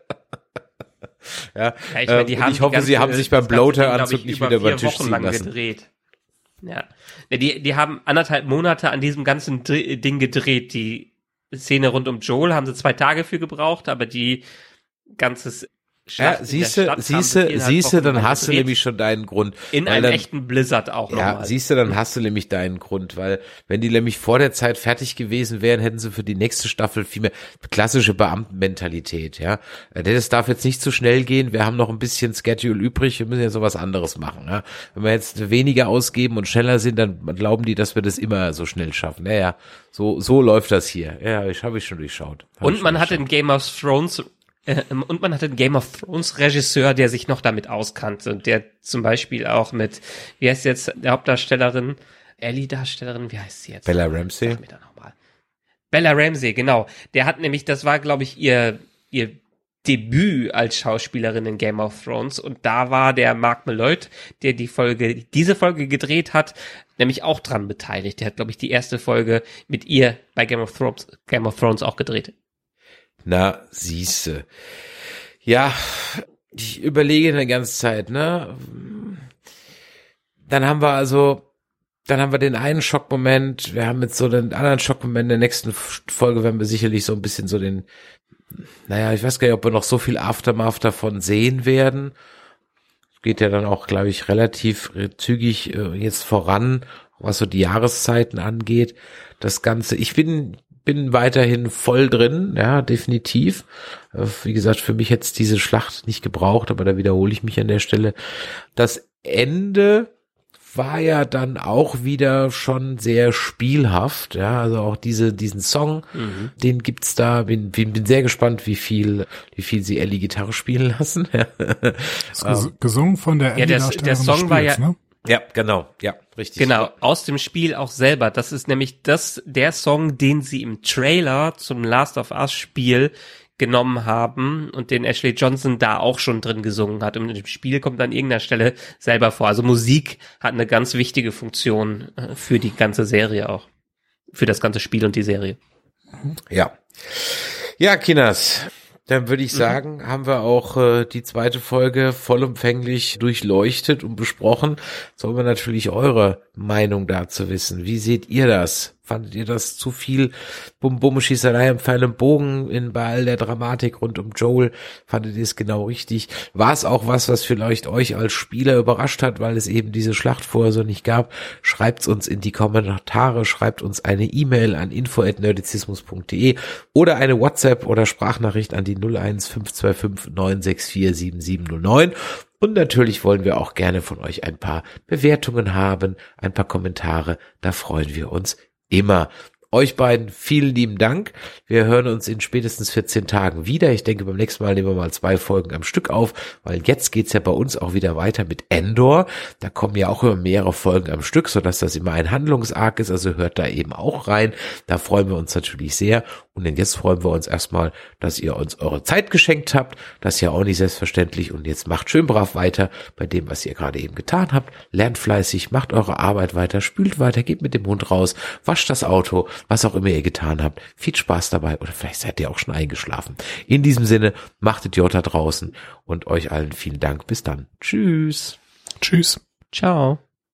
ja, ja, ich, meine, die ähm, haben ich hoffe, ganze, sie haben sich beim Bloater-Anzug nicht wieder über den Tisch Wochen ziehen lang lassen. Gedreht. Ja, die, die haben anderthalb Monate an diesem ganzen Ding gedreht. Die Szene rund um Joel haben sie zwei Tage für gebraucht, aber die ganze Ja, siehste, siehste, siehste, dann hast du nämlich schon deinen Grund. In einem dann, echten Blizzard auch Ja, nochmal. siehste, dann hast du nämlich deinen Grund, weil wenn die nämlich vor der Zeit fertig gewesen wären, hätten sie für die nächste Staffel viel mehr klassische Beamtenmentalität, ja. Das darf jetzt nicht zu schnell gehen, wir haben noch ein bisschen Schedule übrig, wir müssen jetzt sowas anderes machen, ja. Wenn wir jetzt weniger ausgeben und schneller sind, dann glauben die, dass wir das immer so schnell schaffen. Naja, so, so läuft das hier. Ja, ich habe ich schon durchschaut. Hab und man hatte in Game of Thrones Und man hatte einen Game of Thrones Regisseur, der sich noch damit auskannte und der zum Beispiel auch mit, wie heißt jetzt der Hauptdarstellerin, Ellie-Darstellerin, wie heißt sie jetzt? Bella Ramsey. Sag mir da nochmal. Bella Ramsey, genau. Der hat nämlich, das war glaube ich ihr, ihr Debüt als Schauspielerin in Game of Thrones und da war der Mark Malloy, der die Folge, diese Folge gedreht hat, nämlich auch dran beteiligt. Der hat glaube ich die erste Folge mit ihr bei Game of Thrones, Game of Thrones auch gedreht. Na, siehste. Ja, ich überlege eine ganze Zeit, ne? Dann haben wir also, dann haben wir den einen Schockmoment, wir haben jetzt so den anderen Schockmoment, in der nächsten Folge werden wir sicherlich so ein bisschen so den, naja, ich weiß gar nicht, ob wir noch so viel Aftermath davon sehen werden. Geht ja dann auch, glaube ich, relativ zügig äh, jetzt voran, was so die Jahreszeiten angeht. Das Ganze, ich bin bin weiterhin voll drin, ja, definitiv. Wie gesagt, für mich hätte es diese Schlacht nicht gebraucht, aber da wiederhole ich mich an der Stelle. Das Ende war ja dann auch wieder schon sehr spielhaft, ja, also auch diese, diesen Song, mhm. den gibt's da, bin, bin, bin sehr gespannt, wie viel, wie viel sie Ellie Gitarre spielen lassen. Das ges- gesungen von der Ellie, ja, der, der Song Spiels, war ja, ne? Ja, genau, ja, richtig. Genau, aus dem Spiel auch selber. Das ist nämlich das, der Song, den sie im Trailer zum Last of Us Spiel genommen haben und den Ashley Johnson da auch schon drin gesungen hat. Und im Spiel kommt an irgendeiner Stelle selber vor. Also Musik hat eine ganz wichtige Funktion für die ganze Serie auch. Für das ganze Spiel und die Serie. Ja. Ja, Kinas. Dann würde ich sagen, mhm. haben wir auch äh, die zweite Folge vollumfänglich durchleuchtet und besprochen. Sollen wir natürlich eure Meinung dazu wissen. Wie seht ihr das? Fandet ihr das zu viel Bum-Bum-Schießerei im Pfeil und Bogen in, bei all der Dramatik rund um Joel? Fandet ihr es genau richtig? War es auch was, was vielleicht euch als Spieler überrascht hat, weil es eben diese Schlacht vorher so nicht gab? Schreibt's uns in die Kommentare, schreibt uns eine E-Mail an info at nerdizismus punkt de oder eine WhatsApp oder Sprachnachricht an die null eins fünf zwei fünf neun sechs vier sieben sieben null neun. Und natürlich wollen wir auch gerne von euch ein paar Bewertungen haben, ein paar Kommentare, da freuen wir uns immer. Euch beiden vielen lieben Dank. Wir hören uns in spätestens vierzehn Tagen wieder. Ich denke, beim nächsten Mal nehmen wir mal zwei Folgen am Stück auf, weil jetzt geht's ja bei uns auch wieder weiter mit Endor. Da kommen ja auch immer mehrere Folgen am Stück, sodass das immer ein Handlungsarg ist. Also hört da eben auch rein. Da freuen wir uns natürlich sehr. Und denn jetzt freuen wir uns erstmal, dass ihr uns eure Zeit geschenkt habt. Das ist ja auch nicht selbstverständlich. Und jetzt macht schön brav weiter bei dem, was ihr gerade eben getan habt. Lernt fleißig, macht eure Arbeit weiter, spült weiter, geht mit dem Hund raus, wascht das Auto, was auch immer ihr getan habt. Viel Spaß dabei oder vielleicht seid ihr auch schon eingeschlafen. In diesem Sinne, macht Idiot da draußen und euch allen vielen Dank. Bis dann. Tschüss. Tschüss. Ciao.